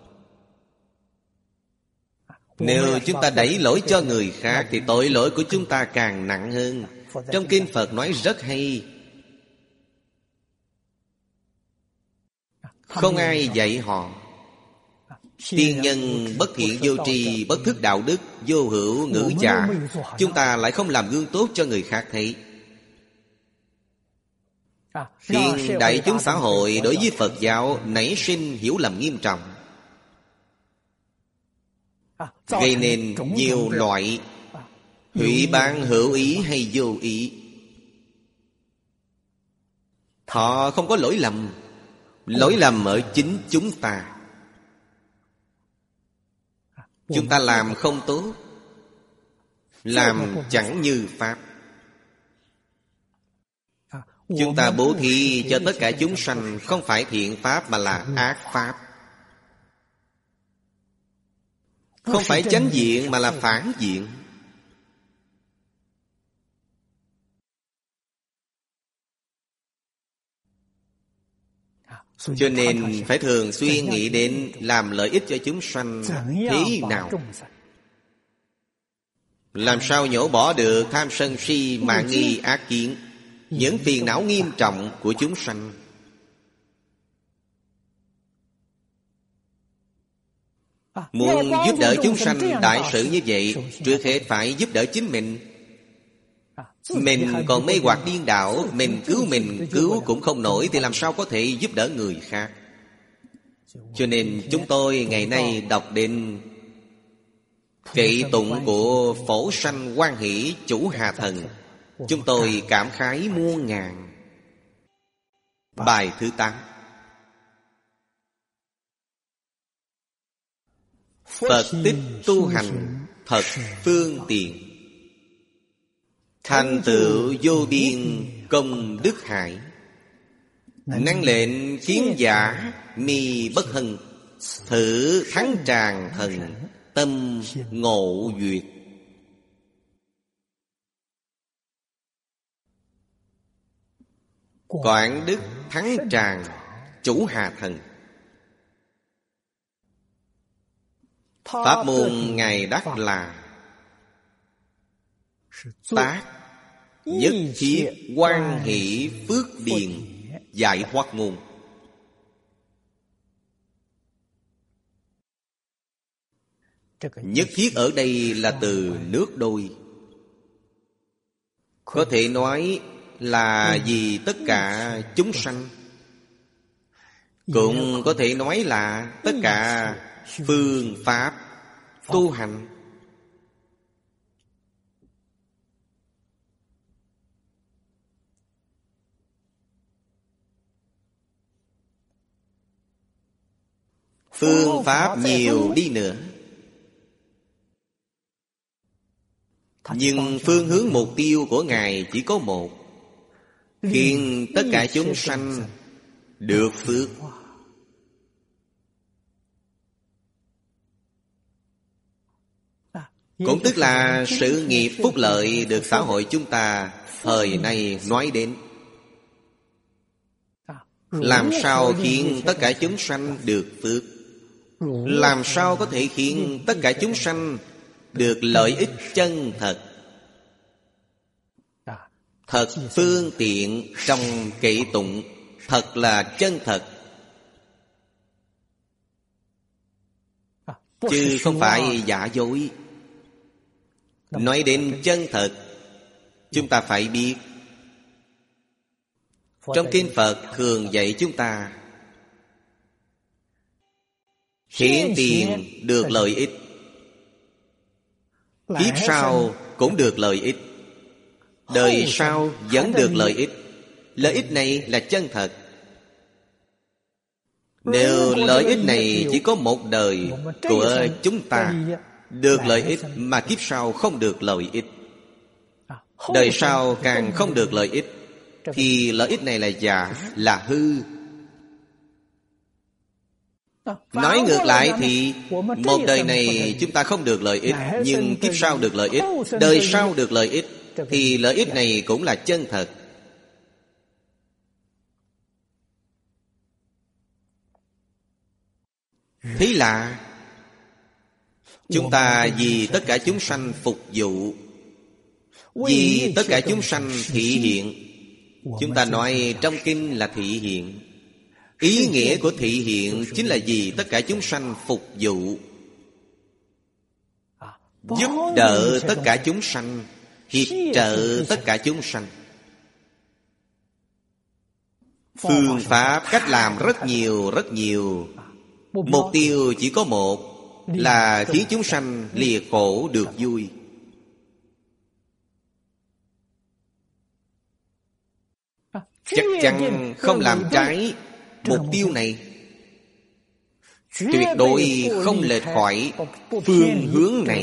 Nếu chúng ta đẩy lỗi cho người khác thì tội lỗi của chúng ta càng nặng hơn. Trong kinh Phật nói rất hay, không ai dạy họ. Tiên nhân bất thiện vô tri, bất thức đạo đức, vô hữu ngữ giả. Chúng ta lại không làm gương tốt cho người khác thấy, khiến đại chúng xã hội đối với Phật giáo nảy sinh hiểu lầm nghiêm trọng, gây nên nhiều loại hủy bán hữu ý hay vô ý. Họ không có lỗi lầm. Lỗi lầm ở chính chúng ta. Chúng ta làm không tốt, làm chẳng như Pháp. Chúng ta bố thí cho tất cả chúng sanh không phải thiện Pháp mà là ác Pháp. Không phải chánh diện mà là phản diện. Cho nên phải thường xuyên nghĩ đến làm lợi ích cho chúng sanh thế nào. Làm sao nhổ bỏ được tham sân si mạn nghi ác kiến, những phiền não nghiêm trọng của chúng sanh. Muốn giúp đỡ chúng sanh đại sự như vậy, trước hết phải giúp đỡ chính mình. Mình còn mê hoặc điên đảo, mình cứu cũng không nổi, thì làm sao có thể giúp đỡ người khác? Cho nên chúng tôi ngày nay đọc đến kệ tụng của Phổ Sanh Hoan Hỷ Chủ Hà Thần, chúng tôi cảm khái muôn ngàn. Bài thứ 8. Phật tích tu hành thật phương tiện, thành tựu vô biên công đức hải. Năng lệnh khiến giả mi bất hân, thử thắng tràng thần tâm ngộ duyệt. Quảng đức thắng tràng Chủ Hà Thần. Pháp môn Ngài đắc là tác nhất thiết hoan hỷ phước điền giải thoát môn. Nhất thiết ở đây là từ nước đôi, có thể nói là vì tất cả chúng sanh, cũng có thể nói là tất cả phương pháp tu hành. phương pháp nhiều đi nữa, nhưng phương hướng mục tiêu của Ngài chỉ có một: khiến tất cả chúng sanh được phước. Cũng tức là sự nghiệp phúc lợi được xã hội chúng ta thời nay nói đến. Làm sao khiến tất cả chúng sanh được phước? Làm sao có thể khiến tất cả chúng sanh được lợi ích chân thật? Thật phương tiện trong kệ tụng, thật là chân thật, chứ không phải giả dối. Nói đến chân thật, chúng ta phải biết trong kinh Phật thường dạy chúng ta hiện tiền được lợi ích, kiếp sau cũng được lợi ích, đời sau vẫn được lợi ích. Lợi ích này là chân thật. Nếu lợi ích này chỉ có một đời của chúng ta được lợi ích, mà kiếp sau không được lợi ích, đời sau càng không được lợi ích, thì lợi ích này là giả, là hư. Nói ngược lại thì một đời này chúng ta không được lợi ích, nhưng kiếp sau được lợi ích, đời sau được lợi ích, thì lợi ích này cũng là chân thật. Thế là chúng ta vì tất cả chúng sanh phục vụ, vì tất cả chúng sanh thị hiện. Chúng ta nói trong kinh là thị hiện. Ý nghĩa của thị hiện chính là vì tất cả chúng sanh phục vụ, giúp đỡ tất cả chúng sanh, hiệp trợ tất cả chúng sanh. Phương pháp, cách làm rất nhiều, rất nhiều. Mục tiêu chỉ có một, là khiến chúng sanh lìa khổ được vui. Chắc chắn không làm trái mục tiêu này, tuyệt đối không lệch khỏi phương hướng này.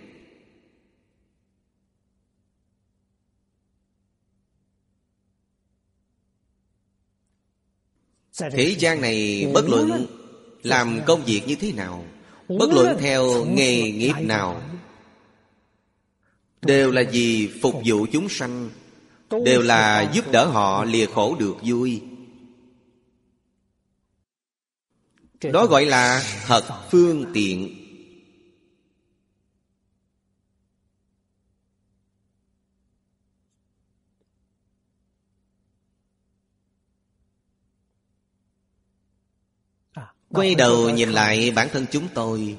Thế gian này bất luận làm công việc như thế nào, bất luận theo nghề nghiệp nào, đều là vì phục vụ chúng sanh, đều là giúp đỡ họ lìa khổ được vui. Đó gọi là thật phương tiện. Quay đầu nhìn lại bản thân chúng tôi.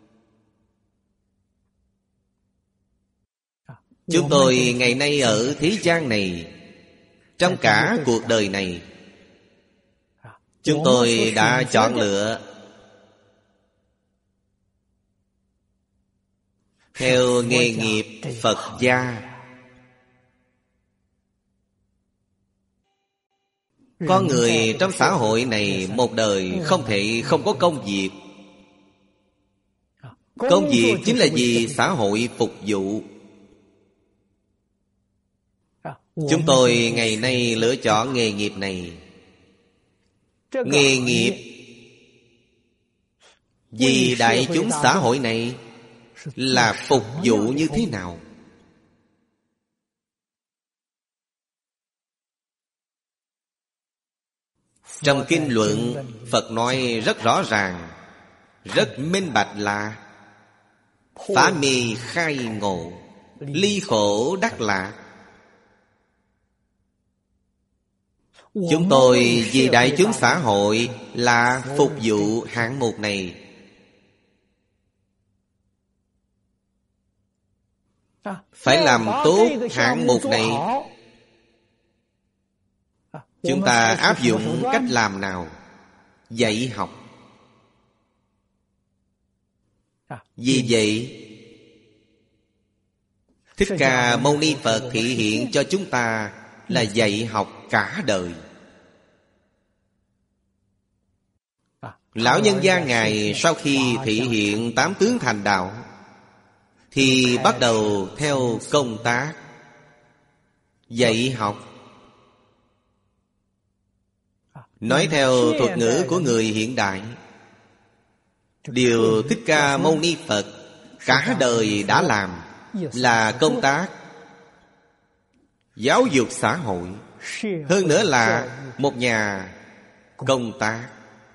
Chúng tôi ngày nay ở thế gian này, trong cả cuộc đời này, chúng tôi đã chọn lựa theo nghề nghiệp Phật gia. Con người trong xã hội này một đời không thể không có công việc. Công việc chính là vì xã hội phục vụ. Chúng tôi ngày nay lựa chọn nghề nghiệp này. Nghề nghiệp vì đại chúng xã hội này là phục vụ như thế nào? Trong kinh luận, Phật nói rất rõ ràng, rất minh bạch là phá mê khai ngộ, ly khổ đắc lạc. Chúng tôi vì đại chúng xã hội là phục vụ hạng mục này. Phải làm tốt hạng mục này. Chúng ta áp dụng cách làm nào? Dạy học. Vì vậy, Thích Ca Mâu Ni Phật thị hiện cho chúng ta là dạy học cả đời. Lão nhân gia Ngài sau khi thị hiện 8 tướng thành đạo thì bắt đầu theo công tác dạy học. Nói theo thuật ngữ của người hiện đại, điều Thích Ca Mâu Ni Phật cả đời đã làm là công tác giáo dục xã hội. Hơn nữa là một nhà công tác.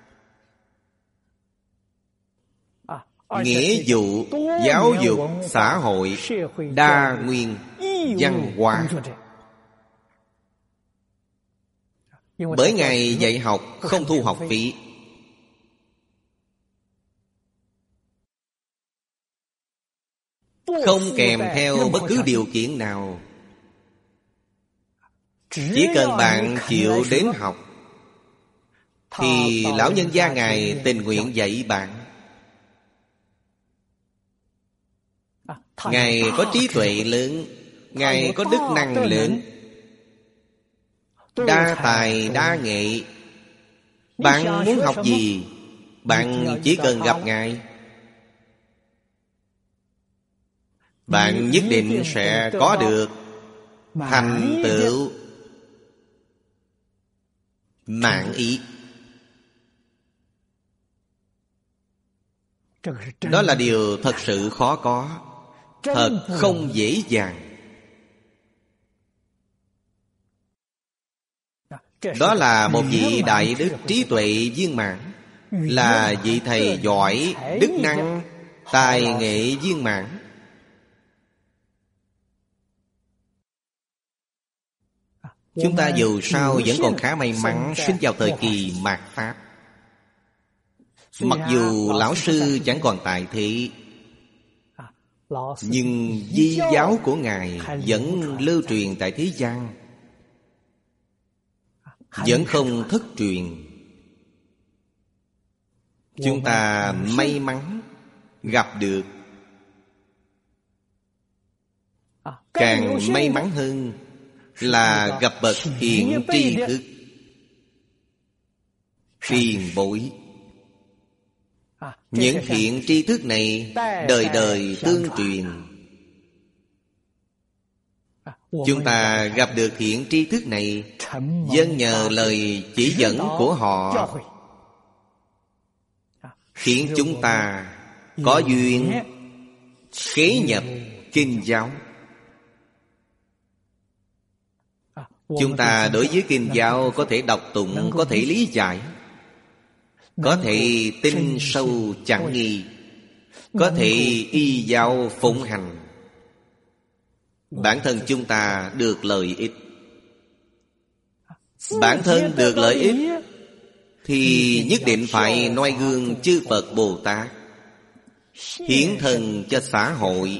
Nghĩa vụ giáo dục xã hội đa nguyên văn hóa. Bởi Ngài dạy học không thu học phí. Không kèm theo bất cứ điều kiện nào. Chỉ cần bạn chịu đến học thì lão nhân gia Ngài tình nguyện dạy bạn. Ngài có trí tuệ lớn, Ngài có đức năng lớn, đa tài đa nghệ. Bạn muốn học gì, bạn chỉ cần gặp Ngài, bạn nhất định sẽ có được thành tựu mãn ý. Đó là điều thật sự khó có, thật không dễ dàng. Đó là một vị đại đức trí tuệ viên mãn, là vị thầy giỏi, đức năng, tài nghệ viên mãn. Chúng ta dù sao vẫn còn khá may mắn sinh vào thời kỳ mạt Pháp. Mặc dù lão sư chẳng còn tại thế, nhưng di giáo của Ngài vẫn lưu truyền tại thế gian, vẫn không thất truyền. Chúng ta may mắn gặp được. Càng may mắn hơn là gặp bậc hiền tri thức, tiền bối. Những hiện tri thức này đời đời tương truyền. Chúng ta gặp được hiện tri thức này vâng nhờ lời chỉ dẫn của họ, khiến chúng ta có duyên kế nhập kinh giáo. Chúng ta đối với kinh giáo có thể đọc tụng, có thể lý giải, có thể tin sâu chẳng nghi, có thể y giáo phụng hành. Bản thân chúng ta được lợi ích. Bản thân được lợi ích thì nhất định phải noi gương chư Phật Bồ Tát, hiến thân cho xã hội,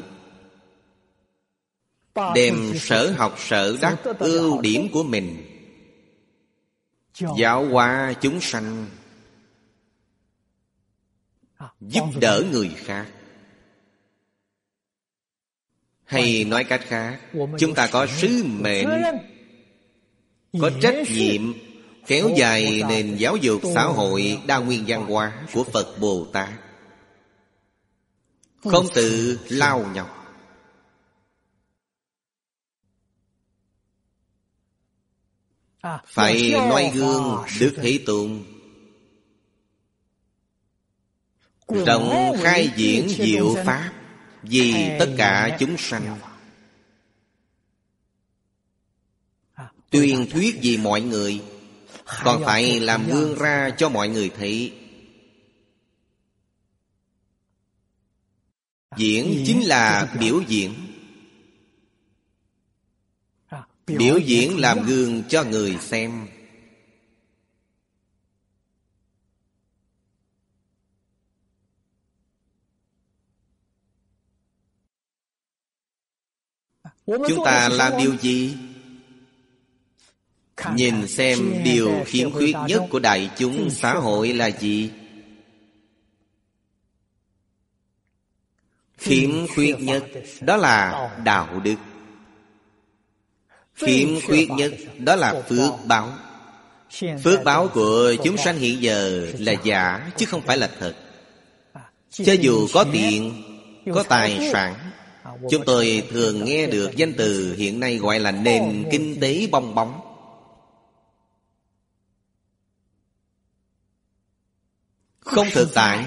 đem sở học sở đắc ưu điểm của mình giáo hóa chúng sanh, giúp đỡ người khác. Hay nói cách khác, chúng ta có sứ mệnh, có trách nhiệm kéo dài nền giáo dục xã hội đa nguyên văn hóa của Phật Bồ Tát, không tự lao nhọc. Phải noi gương Đức Thế Tôn, rộng khai diễn diệu pháp vì tất cả chúng sanh, tuyên thuyết vì mọi người, còn phải làm gương ra cho mọi người thấy. Diễn chính là biểu diễn. Biểu diễn làm gương cho người xem. Chúng ta làm điều gì? Nhìn xem điều khiếm khuyết nhất của đại chúng xã hội là gì? Khiếm khuyết nhất đó là đạo đức. Khiếm khuyết nhất đó là phước báo. Phước báo của chúng sanh hiện giờ là giả, chứ không phải là thật. Cho dù có tiền, có tài sản, chúng tôi thường nghe được danh từ hiện nay gọi là nền kinh tế bong bóng. Không thực tại.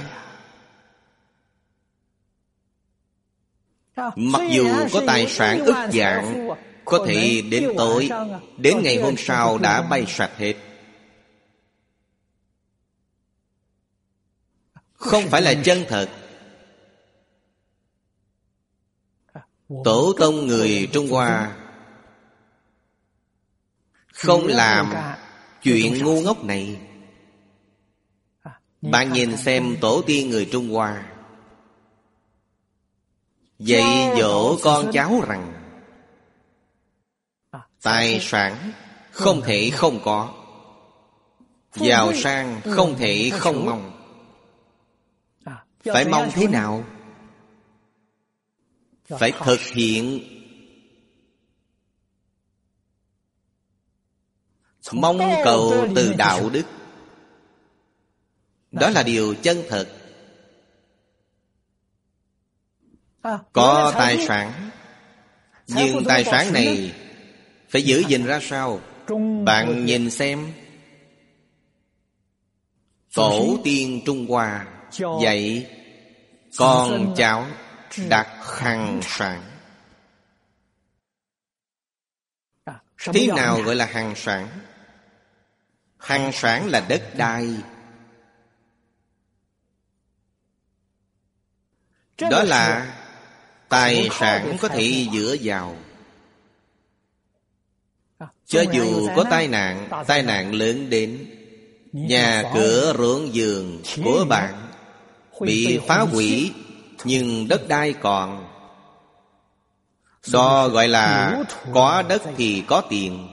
Mặc dù có tài sản ức vạn, có thể đến tối, đến ngày hôm sau đã bay sạch hết. Không phải là chân thật. Tổ tông người Trung Hoa không làm chuyện ngu ngốc này. Bạn nhìn xem tổ tiên người Trung Hoa dạy dỗ con cháu rằng tài sản không thể không có, giàu sang không thể không mong. Phải mong thế nào? Phải thực hiện. Mong cầu từ đạo đức. Đó là điều chân thật. Có tài sản, nhưng tài sản này phải giữ gìn ra sao? Bạn nhìn xem, tổ tiên Trung Hoa dạy con cháu đặt hằng sản. Thế nào gọi là hằng sản? Hằng sản là đất đai. Đó là tài sản có thể dựa vào. Cho dù có tai nạn lớn đến, nhà cửa ruộng vườn của bạn bị phá hủy, nhưng đất đai còn. Đó gọi là có đất thì có tiền.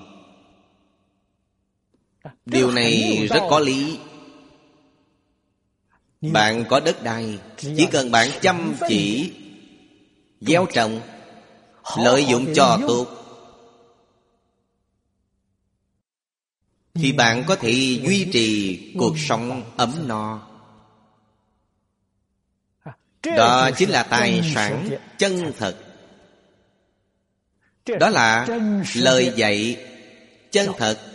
Điều này rất có lý. Bạn có đất đai, chỉ cần bạn chăm chỉ gieo trồng, lợi dụng cho tốt, thì bạn có thể duy trì cuộc sống ấm no. Đó chính là tài sản chân thật. Đó là lời dạy chân thật.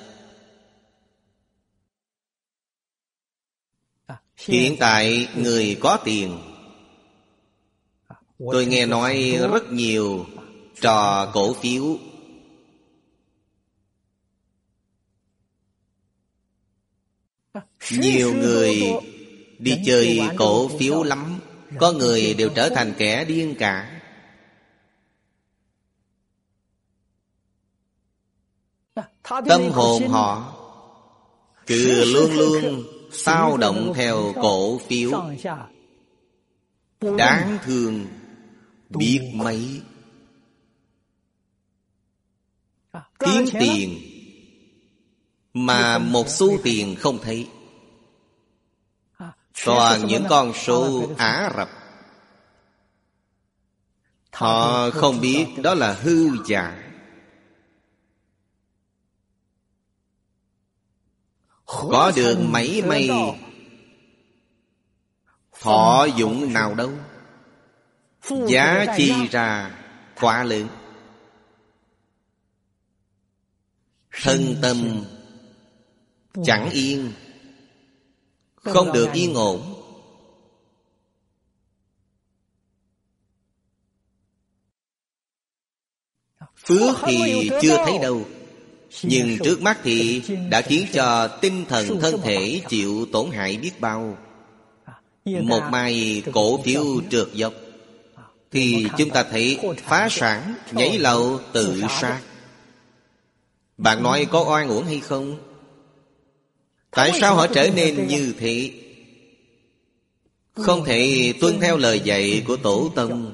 Hiện tại người có tiền, tôi nghe nói rất nhiều trò cổ phiếu. Nhiều người đi chơi cổ phiếu lắm. Có người đều trở thành kẻ điên cả. Tâm hồn họ cứ luôn luôn xao động theo cổ phiếu. Đáng thương biết mấy. Kiếm tiền mà một xu tiền không thấy. Toàn những con số Ả Rập. Họ không biết đó là hư giả. Có được mấy may thọ dụng nào đâu. Giá chi ra quá lớn. Thân tâm chẳng yên, không được yên ổn. Phước thì chưa thấy đâu, nhưng trước mắt thì đã khiến cho tinh thần thân thể chịu tổn hại biết bao. Một mai cổ phiếu trượt dốc thì chúng ta thấy phá sản, nhảy lầu, tự sát. Bạn nói có oan uổng hay không? Tại sao họ trở nên như thế? Không thể tuân theo lời dạy của tổ tông.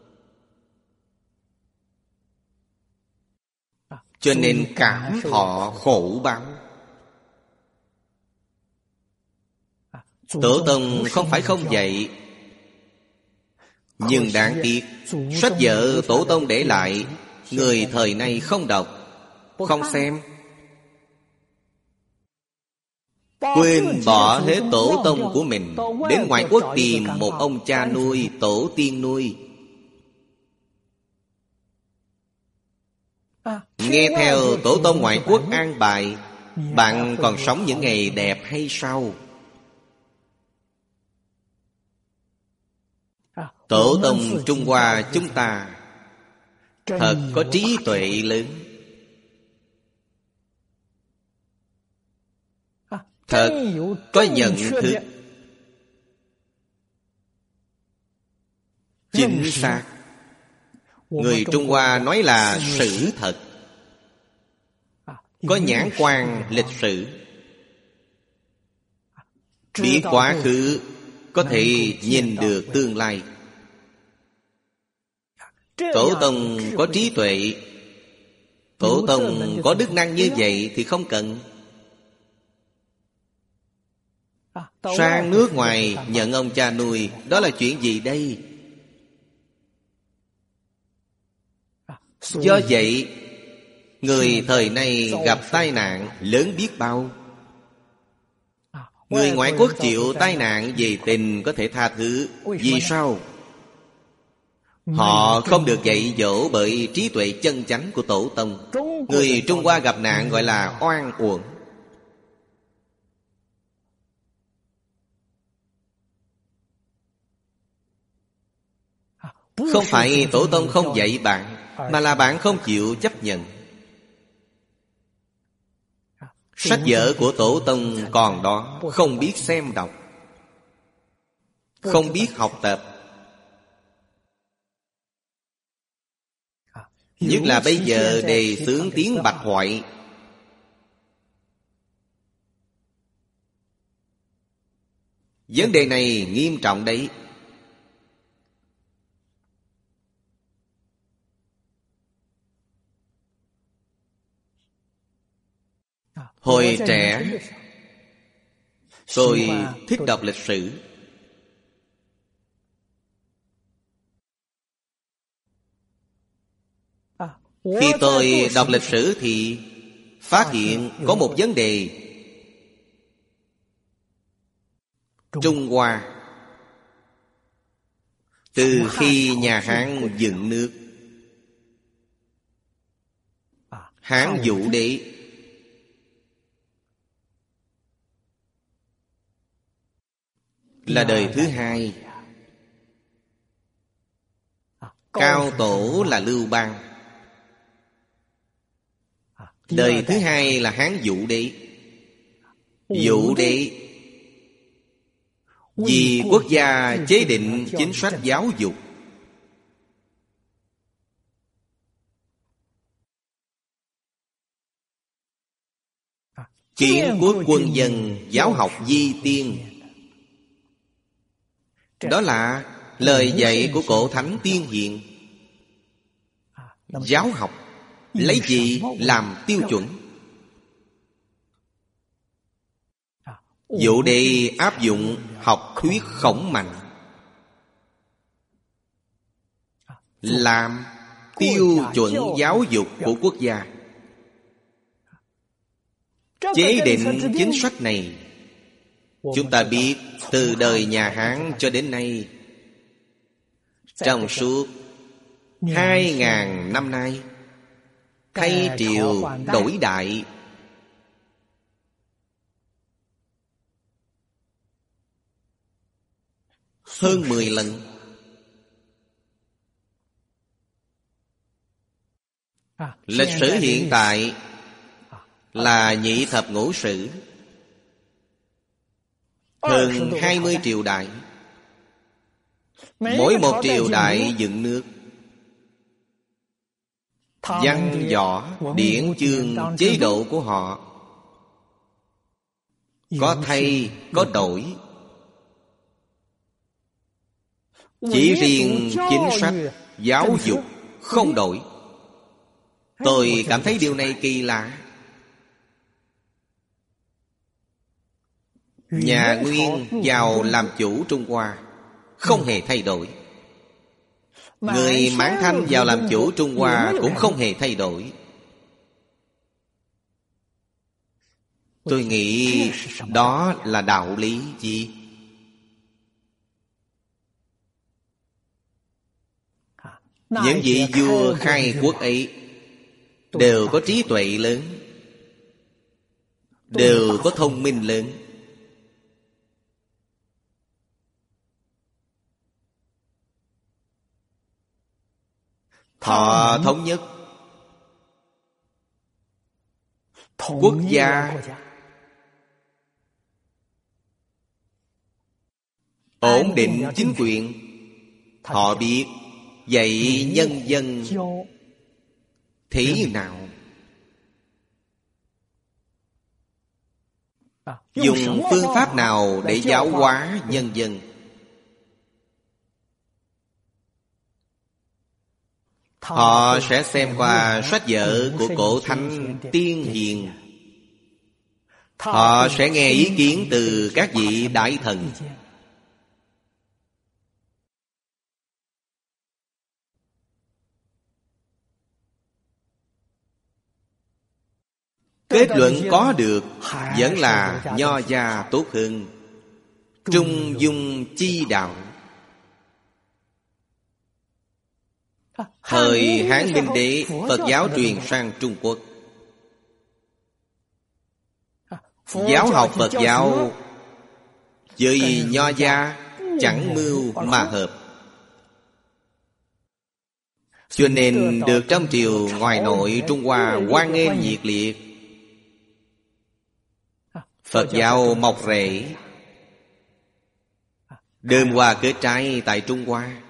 Cho nên cảm thọ khổ báo. Tổ tông không phải không dạy, nhưng đáng tiếc sách vở tổ tông để lại, người thời nay không đọc, không xem. quên bỏ hết tổ tông của mình, đến ngoại quốc tìm một ông cha nuôi, tổ tiên nuôi, nghe theo tổ tông ngoại quốc an bài, bạn còn sống những ngày đẹp hay sao? Tổ tông Trung Hoa chúng ta thật có trí tuệ lớn, thật có nhận thức chính xác. Người Trung Hoa nói là sự thật, có nhãn quan lịch sử, biết quá khứ, có thể nhìn được tương lai. Tổ tông có trí tuệ, tổ tông có đức năng như vậy thì không cần. Sang nước ngoài nhận ông cha nuôi, đó là chuyện gì đây? Do vậy, người thời nay gặp tai nạn lớn biết bao. Người ngoại quốc chịu tai nạn về tình có thể tha thứ. Vì sao? Họ không được dạy dỗ bởi trí tuệ chân chánh của tổ tông. Người Trung Hoa gặp nạn gọi là oan uổng. Không phải tổ tông không dạy bạn, mà là bạn không chịu chấp nhận. Sách vở của tổ tông còn đó, không biết xem đọc, không biết học tập. Nhất là bây giờ đề xướng tiếng bạch thoại, vấn đề này nghiêm trọng đấy. Hồi trẻ, tôi thích đọc lịch sử. Khi tôi đọc lịch sử thì phát hiện có một vấn đề. Trung Hoa từ khi nhà Hán dựng nước, Hán Vũ Đế là đời thứ hai. Cao tổ là Lưu Bang. Đời thứ hai là Hán Vũ Đế. Vũ Đế vì quốc gia chế định chính sách giáo dục, kiến quốc quân dân, giáo học di tiên. Đó là lời dạy của cổ thánh tiên hiền. Giáo học lấy gì làm tiêu chuẩn? Vũ Đế áp dụng học thuyết khổng mạnh làm tiêu chuẩn giáo dục của quốc gia. Chế định chính sách này, chúng ta biết từ đời nhà Hán cho đến nay, trong suốt 2.000 năm nay, thay triều đổi đại, hơn 10 lần. Lịch sử hiện tại là Nhị Thập Ngũ Sử, hơn 20 triều đại. Mỗi một triều đại dựng nước, văn võ, điển chương, chế độ của họ có thay, có đổi. Chỉ riêng chính sách giáo dục không đổi. Tôi cảm thấy điều này kỳ lạ. Nhà Nguyên vào làm chủ Trung Hoa không hề thay đổi. Người Mãn Thanh vào làm chủ Trung Hoa cũng không hề thay đổi. Tôi nghĩ đó là đạo lý gì? Những vị vua khai quốc ấy đều có trí tuệ lớn, đều có thông minh lớn. Họ thống nhất quốc gia, ổn định chính quyền. Họ biết dạy nhân dân thế nào, dùng phương pháp nào để giáo hóa nhân dân. Họ sẽ xem qua sách vở của cổ thánh tiên hiền. Họ sẽ nghe ý kiến từ các vị đại thần. Kết luận có được vẫn là nho gia tốt hơn, trung dung chi đạo. Thời Hán Minh Đế, Phật giáo truyền sang Trung Quốc. Giáo học Phật giáo với nho gia chẳng mưu mà hợp, cho nên được trong triều ngoài nội Trung Hoa hoan nghênh nhiệt liệt. Phật giáo mọc rễ, đơm hoa kết trái tại Trung Hoa.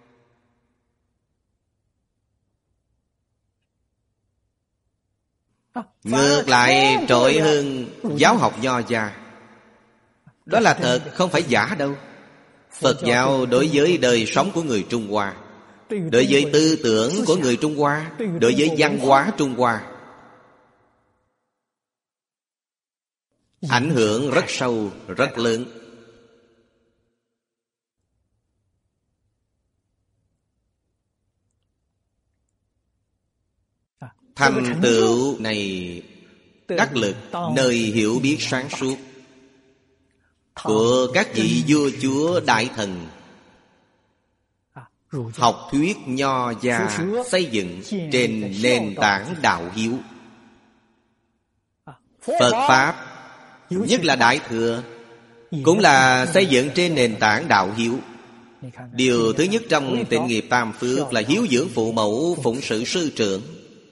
Ngược lại trội hơn giáo học nho gia. Đó là thật, không phải giả đâu. Phật giáo đối với đời sống của người Trung Hoa, đối với tư tưởng của người Trung Hoa, đối với văn hóa Trung Hoa, ảnh hưởng rất sâu, rất lớn. Thành tựu này đắc lực nơi hiểu biết sáng suốt của các vị vua chúa đại thần. Học thuyết nho gia xây dựng trên nền tảng đạo hiếu. Phật Pháp, nhất là Đại Thừa, cũng là xây dựng trên nền tảng đạo hiếu. Điều thứ nhất trong tịnh nghiệp tam phước là hiếu dưỡng phụ mẫu, phụng sự sư trưởng,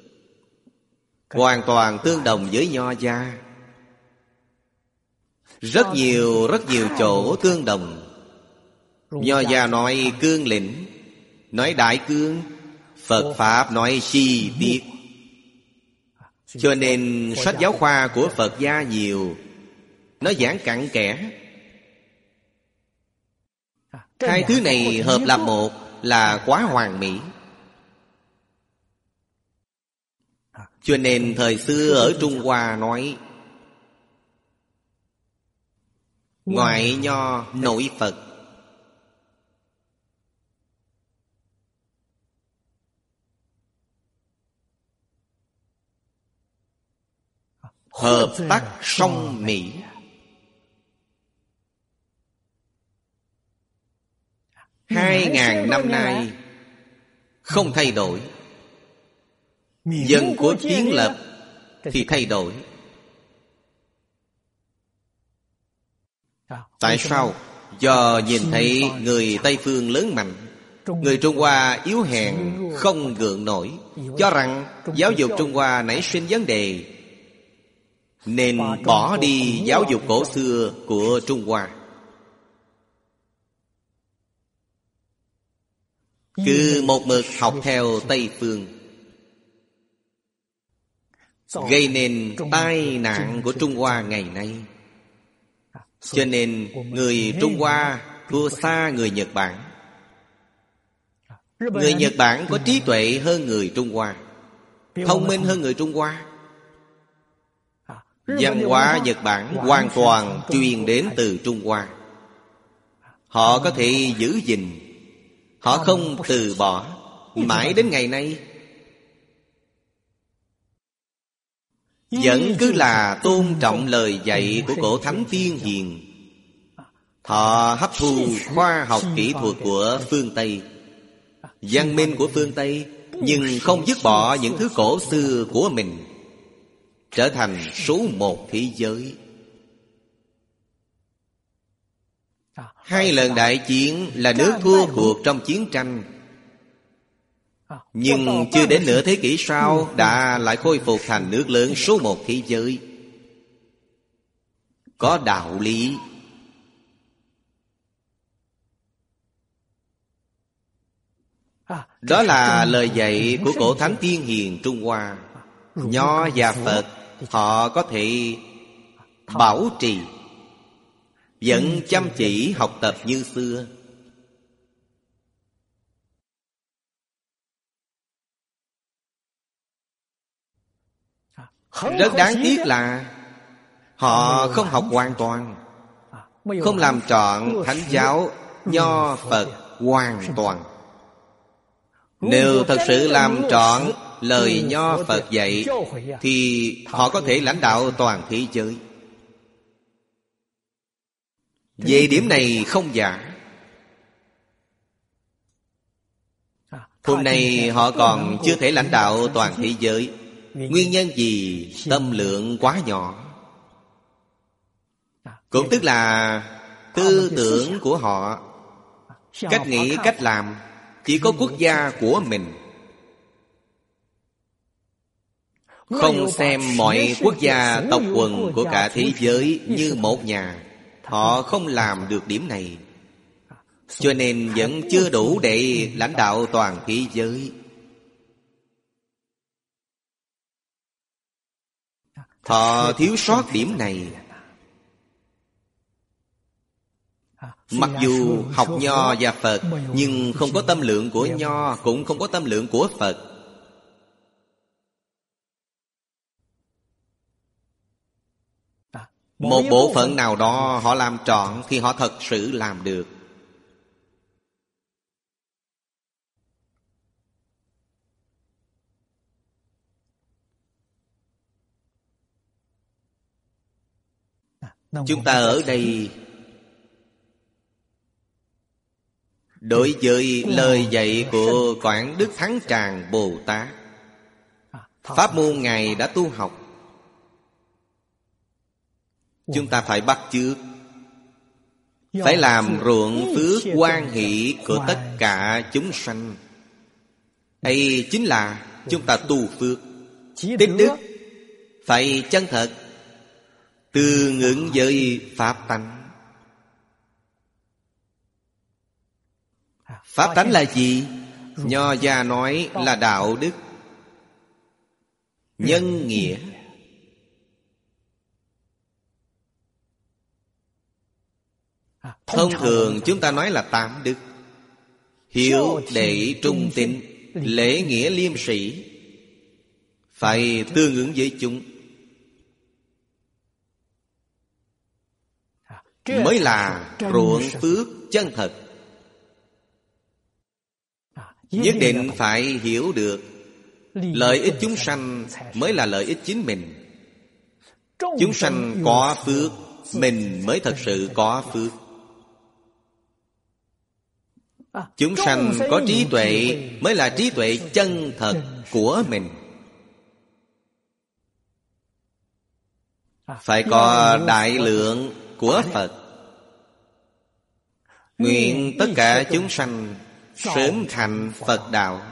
hoàn toàn tương đồng với nho gia. Rất nhiều chỗ tương đồng. Nho gia nói cương lĩnh, nói đại cương. Phật Pháp nói chi tiết. Cho nên sách giáo khoa của Phật gia nhiều, nó giảng cặn kẽ. Hai thứ này hợp làm một là quá hoàn mỹ. Cho nên thời xưa ở Trung Hoa nói ngoại nho nội Phật. Hợp tác song mỹ. Hai ngàn năm nay không thay đổi. Dân quốc kiến lập thì thay đổi. Tại sao? Do nhìn thấy người Tây Phương lớn mạnh, người Trung Hoa yếu hèn, không gượng nổi, cho rằng giáo dục Trung Hoa nảy sinh vấn đề, nên bỏ đi giáo dục cổ xưa của Trung Hoa. Cứ một mực học theo Tây Phương, gây nên tai nạn của Trung Hoa ngày nay. Cho nên người Trung Hoa thua xa người Nhật Bản. Người Nhật Bản có trí tuệ hơn người Trung Hoa, thông minh hơn người Trung Hoa. Văn hóa Nhật Bản hoàn toàn truyền đến từ Trung Hoa. Họ có thể giữ gìn, họ không từ bỏ, mãi đến ngày nay. vẫn cứ là tôn trọng lời dạy của cổ thánh tiên hiền. Họ hấp thu khoa học kỹ thuật của phương Tây, văn minh của phương Tây, nhưng không dứt bỏ những thứ cổ xưa của mình, trở thành số một thế giới. 2 lần đại chiến là nước thua cuộc trong chiến tranh, nhưng chưa đến nửa thế kỷ sau đã lại khôi phục thành nước lớn số một thế giới. Có đạo lý. Đó là lời dạy của cổ thánh tiên hiền Trung Hoa. Nho và Phật họ có thể bảo trì, vẫn chăm chỉ học tập như xưa. Rất đáng tiếc là họ không học hoàn toàn, không làm trọn thánh giáo Nho Phật hoàn toàn. Nếu thật sự làm trọn lời Nho Phật dạy thì họ có thể lãnh đạo toàn thế giới. Về điểm này không giả. Hôm nay họ còn chưa thể lãnh đạo toàn thế giới. Nguyên nhân gì? Tâm lượng quá nhỏ. Cũng tức là tư tưởng của họ, cách nghĩ, cách làm chỉ có quốc gia của mình, không xem mọi quốc gia tộc quần của cả thế giới như một nhà. Họ không làm được điểm này, cho nên vẫn chưa đủ để lãnh đạo toàn thế giới. Họ thiếu sót điểm này. Mặc dù học Nho và Phật, nhưng không có tâm lượng của Nho, cũng không có tâm lượng của Phật. Một bộ phận nào đó họ làm trọn thì họ thật sự làm được. Chúng ta ở đây đối với lời dạy của Quảng Đức Thắng Tràng Bồ Tát, pháp môn Ngài đã tu học, chúng ta phải bắt chước, phải làm ruộng phước hoan hỷ của tất cả chúng sanh. Đây chính là chúng ta tu phước. Tích đức phải chân thật, tương ứng với pháp tánh. Pháp tánh là gì? Nho gia nói là đạo đức, nhân nghĩa. Thông thường chúng ta nói là 8 đức: hiếu, đệ, trung, tín, lễ, nghĩa, liêm sĩ. Phải tương ứng với chúng, mới là ruộng phước chân thật. Nhất định phải hiểu được lợi ích chúng sanh mới là lợi ích chính mình. Chúng sanh có phước, mình mới thật sự có phước. Chúng sanh có trí tuệ mới là trí tuệ chân thật của mình. Phải có đại lượng của Phật. Nguyện tất cả chúng sanh sớm thành Phật đạo.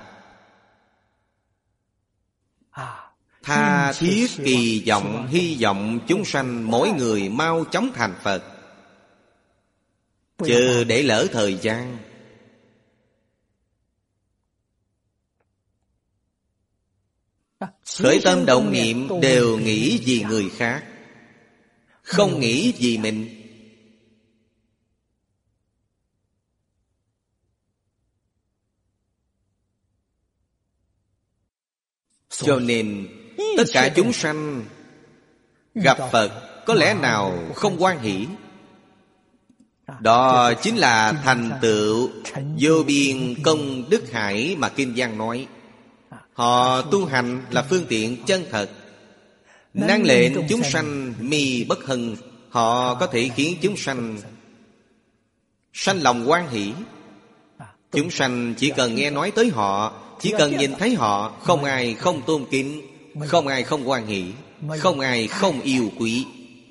Tha thiết kỳ vọng, hy vọng chúng sanh mỗi người mau chóng thành Phật. Chờ để lỡ thời gian. Khởi tâm động niệm đều nghĩ vì người khác, không nghĩ vì mình. Cho nên tất cả chúng sanh gặp Phật có lẽ nào không hoan hỷ. Đó chính là thành tựu vô biên công đức hải mà Kinh Văn nói. Họ tu hành là phương tiện chân thật, Năng lệnh chúng sanh mi bất hân. Họ có thể khiến chúng sanh sanh lòng hoan hỷ. Chúng sanh chỉ cần nghe nói tới họ, chỉ cần nhìn thấy họ, không ai không tôn kính, không ai không hoan hỷ, không ai không yêu quý.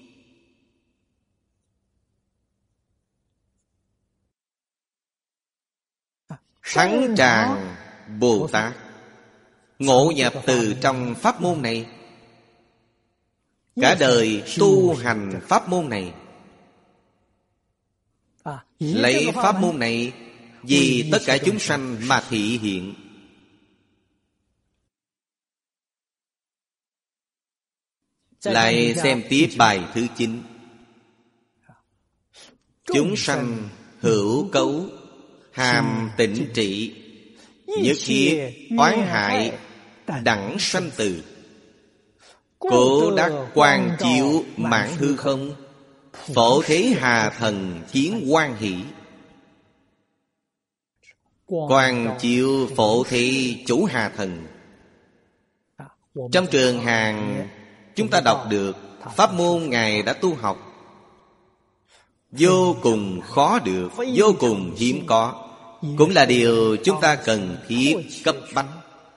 Thắng tràng Bồ Tát ngộ nhập từ trong pháp môn này, cả đời tu hành pháp môn này, lấy pháp môn này vì tất cả chúng sanh mà thị hiện. Lại xem tiếp bài thứ 9. Chúng sanh hữu cấu, hàm tịnh trị, nhất thiết oán hại, đẳng sanh từ. Cố đắc quang chiếu mãn hư không, phổ thế hà thần chiến hoan hỷ. Quang chiếu phổ thế chủ hà thần. Trong trường Hàn chúng ta đọc được pháp môn Ngài đã tu học, vô cùng khó được, vô cùng hiếm có, cũng là điều chúng ta cần thiết cấp bách.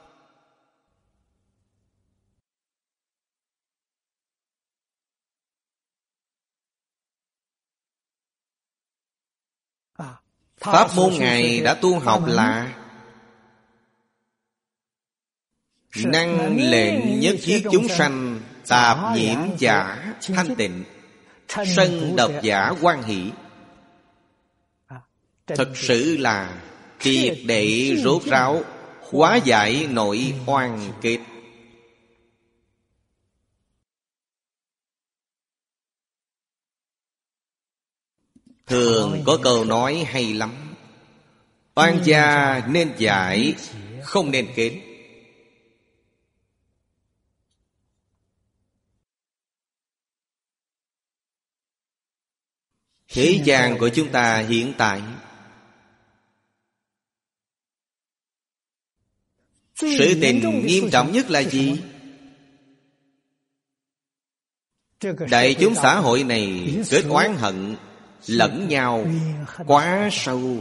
Pháp môn Ngài đã tu học là năng lệnh nhất thiết chúng sanh tạp nhiễm giả thanh tịnh, sân độc giả hoan hỷ. Thật sự là triệt để rốt ráo, hóa giải nội oan kết. Thường có câu nói hay lắm: oan gia nên giải, không nên kết. Thế gian của chúng ta hiện tại, sự tình nghiêm trọng nhất là gì? Đại chúng xã hội này kết oán hận lẫn nhau quá sâu.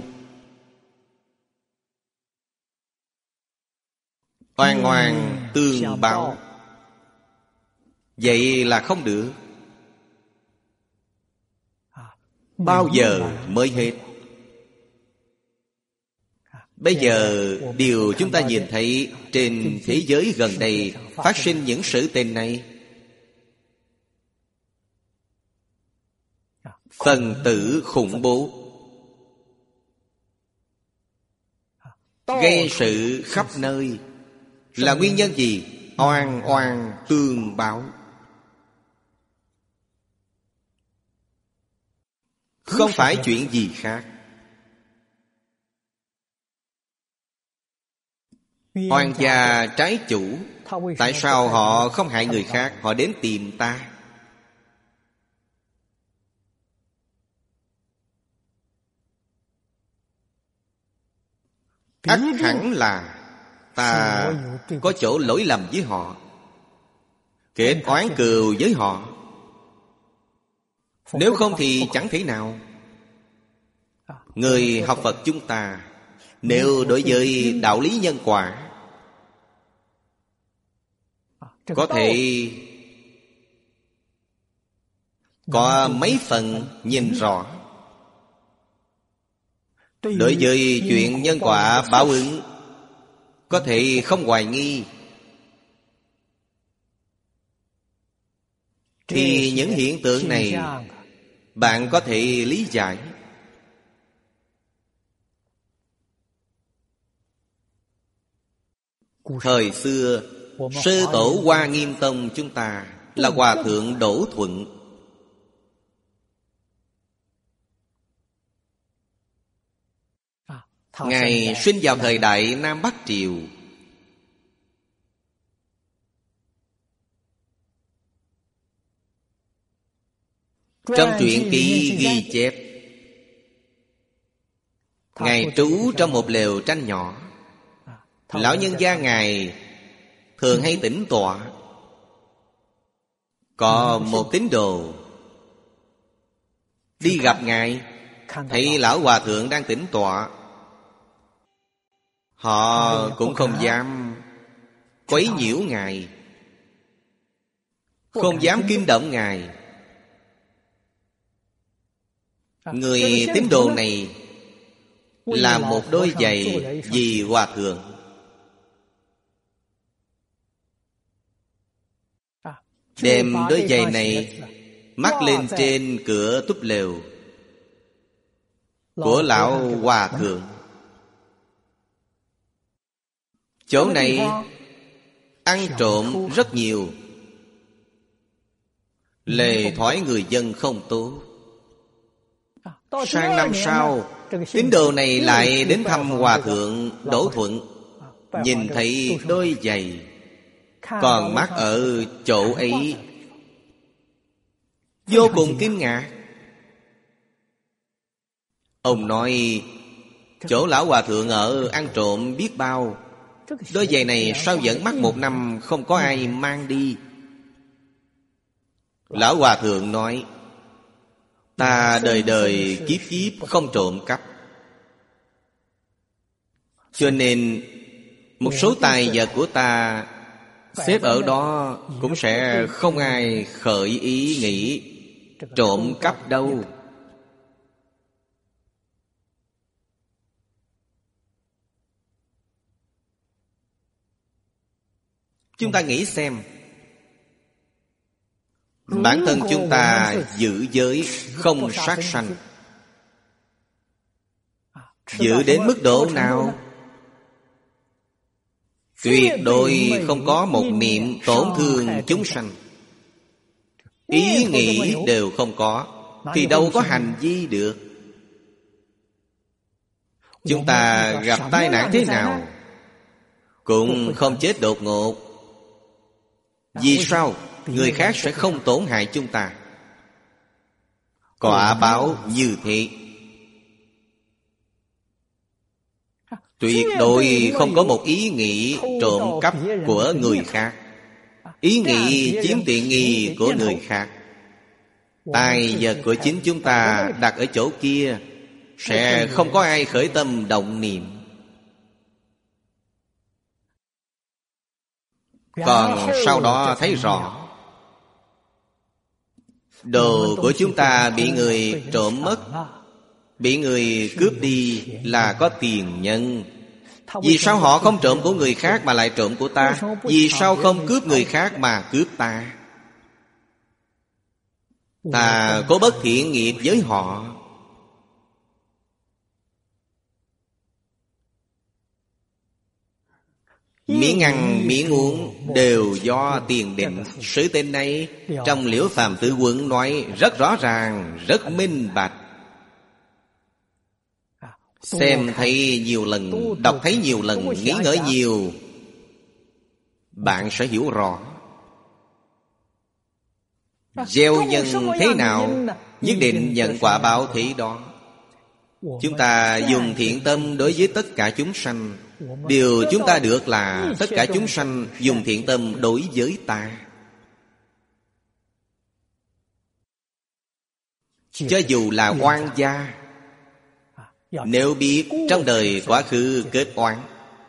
Oan oan tương báo, vậy là không được. Bao giờ mới hết? Bây giờ điều chúng ta nhìn thấy trên thế giới gần đây phát sinh những sự tình này. Phần tử khủng bố gây sự khắp nơi là nguyên nhân gì? Oan oan tương báo. Không phải chuyện gì khác. Oan gia trái chủ, tại sao họ không hại người khác, họ đến tìm ta? Ắt hẳn là ta có chỗ lỗi lầm với họ, kết oán cừu với họ. Nếu không thì chẳng thể nào. Người học Phật chúng ta, nếu đối với đạo lý nhân quả có thể có mấy phần nhìn rõ, đối với chuyện nhân quả báo ứng có thể không hoài nghi, thì những hiện tượng này bạn có thể lý giải. Thời xưa, sư tổ Hoa Nghiêm Tông chúng ta là Hòa Thượng Đỗ Thuận. Ngài sinh vào thời đại Nam Bắc Triều. Trong truyện ký ghi chép, Ngài trú trong một lều tranh nhỏ. Lão nhân gia Ngài thường hay tĩnh tọa. Có một tín đồ đi gặp Ngài, thấy Lão Hòa Thượng đang tĩnh tọa. Họ cũng không dám quấy nhiễu Ngài, không dám kinh động Ngài. Người tín đồ này làm một đôi giày vì Hòa Thượng. Đem đôi giày này mắc lên trên cửa túp lều của Lão Hòa Thượng. Chỗ này ăn trộm rất nhiều, lề thói người dân không tốt. Sang năm sau, tín đồ này lại đến thăm Hòa Thượng Đỗ Thuận, nhìn thấy đôi giày còn mắc ở chỗ ấy, vô cùng kinh ngạc. Ông nói, chỗ Lão Hòa Thượng ở ăn trộm biết bao, đôi giày này sao vẫn mắc 1 năm không có ai mang đi. Lão Hòa Thượng nói, ta đời đời kiếp kiếp không trộm cắp, cho nên một số tài vật của ta xếp ở đó cũng sẽ không ai khởi ý nghĩ trộm cắp đâu. Chúng ta nghĩ xem, bản thân chúng ta giữ giới không sát sanh, giữ đến mức độ nào? Tuyệt đối không có một niệm tổn thương chúng sanh, ý nghĩ đều không có, thì đâu có hành vi được. Chúng ta gặp tai nạn thế nào cũng không chết đột ngột. Vì sao? Người khác sẽ không tổn hại chúng ta. Quả báo như thế. Tuyệt đối không có một ý nghĩ trộm cắp của người khác, ý nghĩ chiếm tiện nghi của người khác. Tài vật của chính chúng ta đặt ở chỗ kia, sẽ không có ai khởi tâm động niệm. Còn sau đó thấy rõ, đồ của chúng ta bị người trộm mất, bị người cướp đi là có tiền nhân. Vì sao họ không trộm của người khác mà lại trộm của ta? Vì sao không cướp người khác mà cướp ta? Ta có bất thiện nghiệp với họ. Miễn ăn miễn uống đều do tiền định. Sự tên này trong Liễu Phàm Tự Quẩn nói rất rõ ràng, rất minh bạch. Xem thấy nhiều lần, đọc thấy nhiều lần, nghĩ ngợi nhiều, bạn sẽ hiểu rõ. Gieo nhân thế nào, nhất định nhận quả báo thế đó. Chúng ta dùng thiện tâm đối với tất cả chúng sanh. Điều chúng ta được là tất cả chúng sanh dùng thiện tâm đối với ta. Cho dù là oan gia, nếu biết trong đời quá khứ kết oán,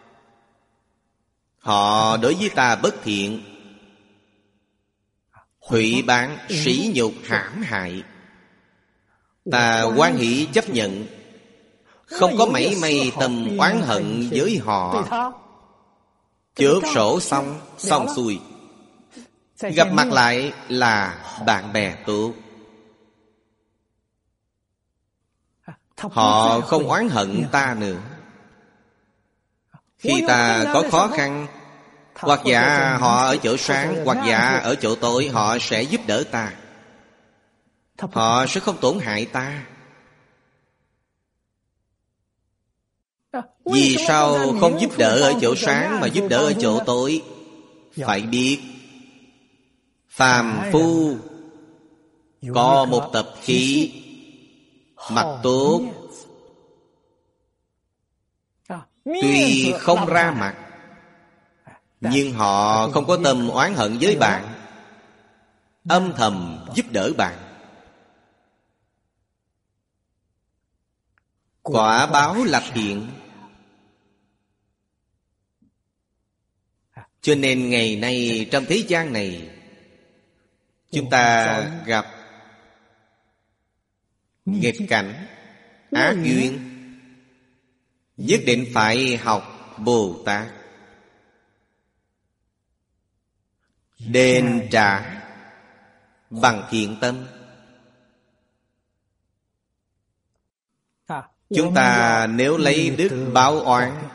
họ đối với ta bất thiện, hủy bán, sỉ nhục, hãm hại, ta hoan hỷ chấp nhận, không có mảy may tâm oán hận với họ. Chớp sổ xong xuôi, gặp mặt lại là bạn bè tốt. Họ không oán hận ta nữa. Khi ta có khó khăn, hoặc dạ họ ở chỗ sáng, hoặc dạ ở chỗ tối, họ sẽ giúp đỡ ta. Họ sẽ không tổn hại ta. Vì sao không giúp đỡ ở chỗ sáng mà giúp đỡ ở chỗ tối? Phải biết, phàm phu có một tập khí mặt tốt, tuy không ra mặt, nhưng họ không có tâm oán hận với bạn. âm thầm giúp đỡ bạn. Quả báo là thiện. Cho nên ngày nay trong thế gian này, chúng ta gặp nghịch cảnh, ác duyên, nhất định phải học Bồ Tát, đền trả bằng thiện tâm. Chúng ta nếu lấy đức báo oán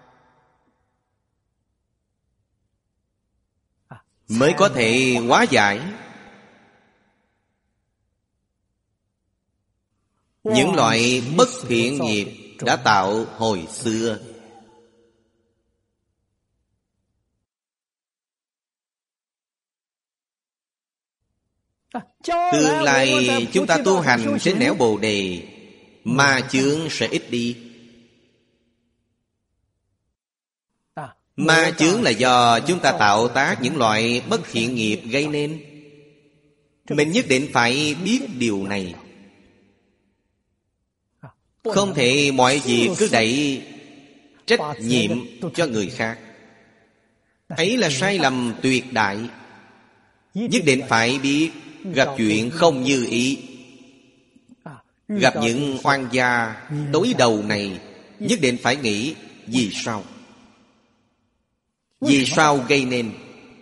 mới có thể hóa giải những loại bất thiện nghiệp đã tạo hồi xưa. Tương lai chúng ta tu hành trên nẻo Bồ Đề, ma chướng sẽ ít đi. Ma chướng là do chúng ta tạo tác những loại bất thiện nghiệp gây nên. Mình nhất định phải biết điều này. Không thể mọi việc cứ đẩy trách nhiệm cho người khác. Ấy là sai lầm tuyệt đại. Nhất định phải biết gặp chuyện không như ý, gặp những oan gia đối đầu này, nhất định phải nghĩ vì sao? Vì sao gây nên?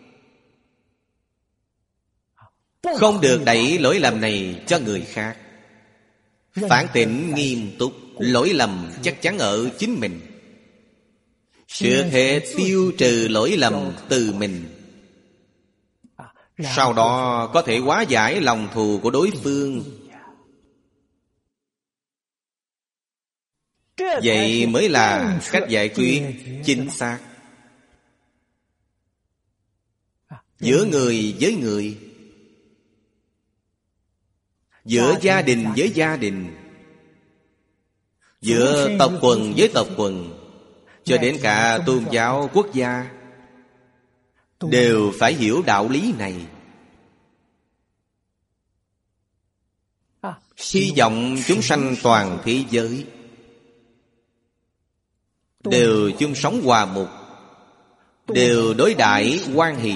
Không được đẩy lỗi lầm này cho người khác. Phản tỉnh nghiêm túc, lỗi lầm chắc chắn ở chính mình. Trước hết tiêu trừ lỗi lầm từ mình, sau đó có thể hóa giải lòng thù của đối phương. Vậy mới là cách giải quyết chính xác. Giữa người với người, giữa gia đình với gia đình, giữa tộc quần với tộc quần, cho đến cả tôn giáo quốc gia, đều phải hiểu đạo lý này. Hy vọng chúng sanh toàn thế giới đều chung sống hòa mục, đều đối đãi hoan hỷ,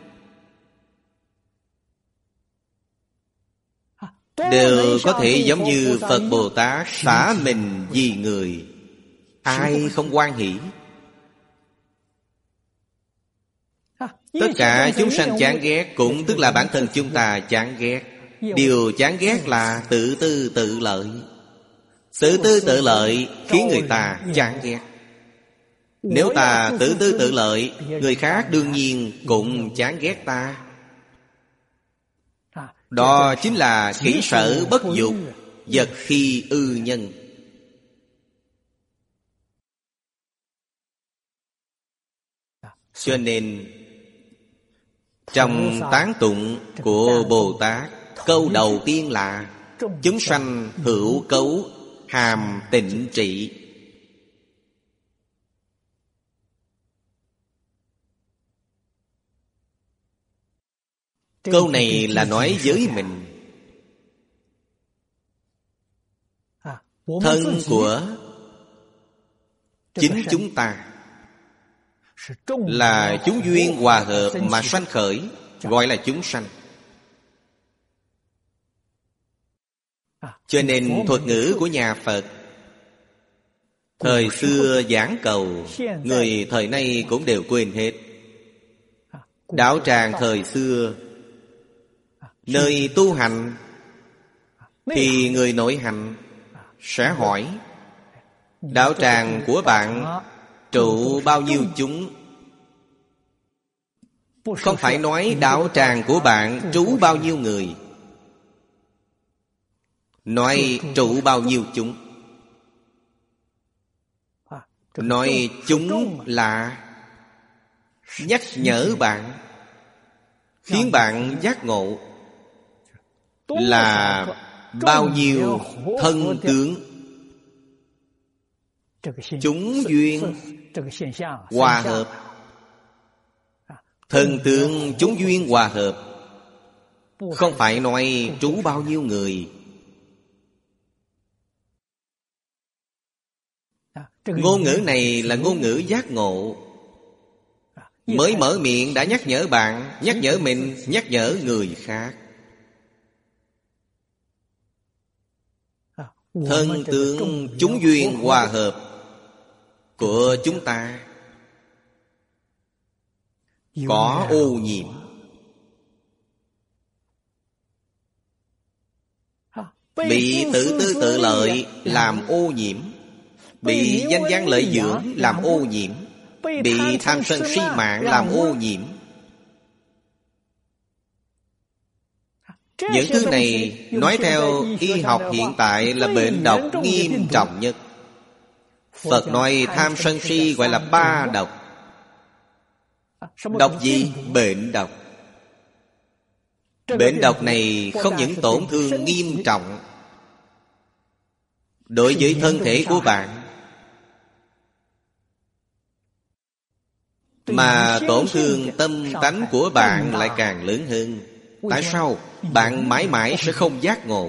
đều có thể giống như Phật Bồ Tát xả mình vì người. Ai không hoan hỷ? Tất cả chúng sanh chán ghét cũng tức là bản thân chúng ta chán ghét. Điều chán ghét là tự tư tự lợi. Tự tư tự lợi khiến người ta chán ghét. Nếu ta tự tư tự lợi, người khác đương nhiên cũng chán ghét ta. Đó chính là kỹ sở bất dục, vật khi ư nhân. Cho nên trong tán tụng của Bồ Tát, câu đầu tiên là chúng sanh hữu cấu hàm tịnh trị. Câu này là nói với mình. Thân của chính chúng ta là chúng duyên hòa hợp mà sanh khởi, gọi là chúng sanh. Cho nên thuật ngữ của nhà Phật thời xưa giảng cầu, người thời nay cũng đều quên hết. Đạo tràng thời xưa, nơi tu hành thì người nội hành sẽ hỏi: đạo tràng của bạn trụ bao nhiêu chúng? Không phải nói đạo tràng của bạn trú bao nhiêu người, nói trụ bao nhiêu chúng. Nói chúng là nhắc nhở bạn, khiến bạn giác ngộ là bao nhiêu thân tướng. Chúng duyên hòa hợp. Thân tướng chúng duyên hòa hợp Không phải nói trú bao nhiêu người. Ngôn ngữ này là ngôn ngữ giác ngộ. Mới mở miệng đã nhắc nhở bạn, nhắc nhở mình, nhắc nhở người khác. Thân tướng chúng duyên hòa hợp của chúng ta có ô nhiễm. Bị tự tư tự lợi làm ô nhiễm. Bị danh văn lợi dưỡng làm ô nhiễm. Bị tham sân si mạng làm ô nhiễm. Những thứ này nói theo y học hiện tại là bệnh độc nghiêm trọng nhất. Phật nói tham sân si gọi là ba độc. Độc gì? Bệnh độc. Bệnh độc này không những tổn thương nghiêm trọng đối với thân thể của bạn, mà tổn thương tâm tánh của bạn lại càng lớn hơn. Tại sao? Bạn mãi mãi sẽ không giác ngộ.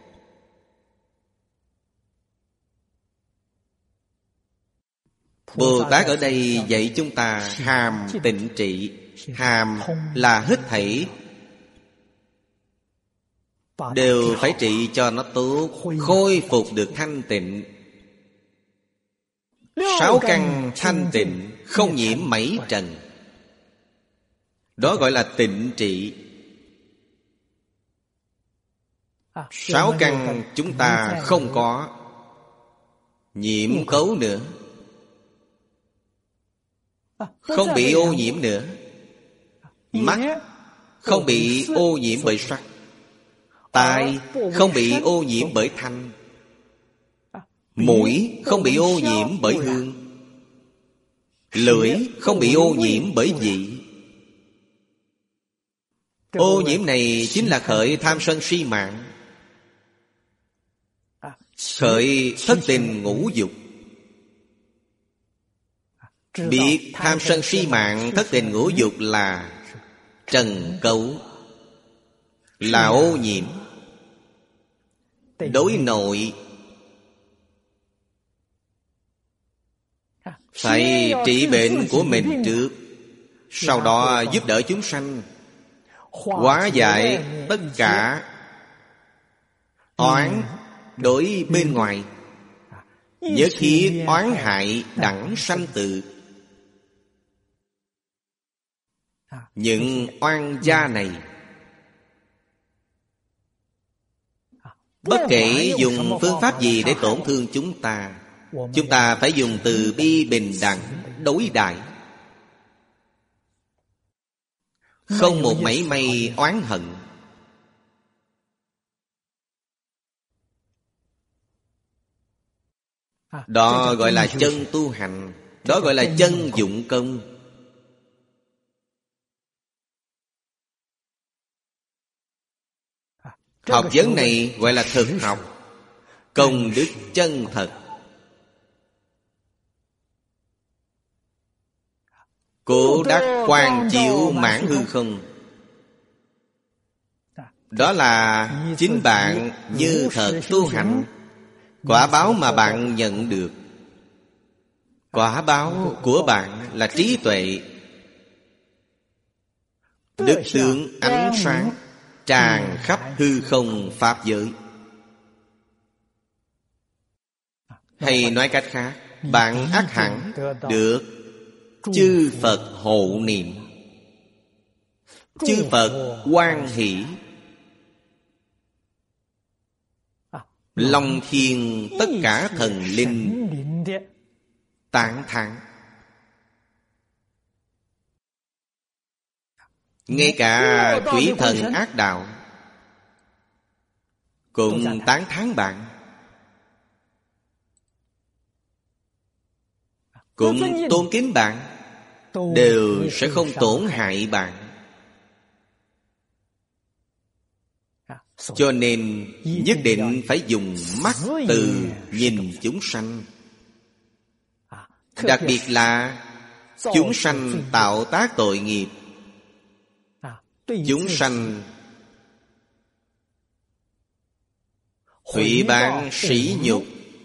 Bồ Tát ở đây dạy chúng ta hàm tịnh trị. Hàm là hết thảy đều phải trị cho nó tốt, khôi phục được thanh tịnh. 6 căn thanh tịnh, không nhiễm mảy trần. Đó gọi là tịnh trị. 6 căn chúng ta không có nhiễm cấu nữa, không bị ô nhiễm nữa. Mắt không bị ô nhiễm bởi sắc. Tai không bị ô nhiễm bởi thanh. Mũi không bị ô nhiễm bởi hương. Lưỡi không bị ô nhiễm bởi vị. Ô nhiễm này chính là khởi tham sân si mạng, khởi thất tình ngũ dục. Biết tham sân si mạng, thất tình ngũ dục là trần cấu, là ô nhiễm. Đối nội phải trị bệnh của mình trước, sau đó giúp đỡ chúng sanh, hóa giải tất cả oán đối bên ngoài. Nhớ khi oán hại đẳng sanh tự. Những oan gia này, bất kể dùng phương pháp gì để tổn thương chúng ta phải dùng từ bi bình đẳng đối đãi, không một mảy may oán hận. Đó gọi là chân tu hành. Đó gọi là chân dụng công. Học vấn này gọi là thực học, công đức chân thật. Cố đắc quang chiếu mãn hư không. Đó là chính bạn như thật tu hành. Quả báo mà bạn nhận được, quả báo của bạn là trí tuệ, đức tướng ánh sáng tràn khắp hư không pháp giới. Hay nói cách khác, bạn ắt hẳn được chư Phật hộ niệm, chư Phật hoan hỷ, long thiên tất cả thần linh tán thán. Ngay cả quỷ thần ác đạo cũng tán thán bạn, cũng tôn kính bạn, đều sẽ không tổn hại bạn. Cho nên nhất định phải dùng mắt từ nhìn chúng sanh. Đặc biệt là chúng sanh tạo tác tội nghiệp, chúng sanh Phỉ báng sỉ nhục,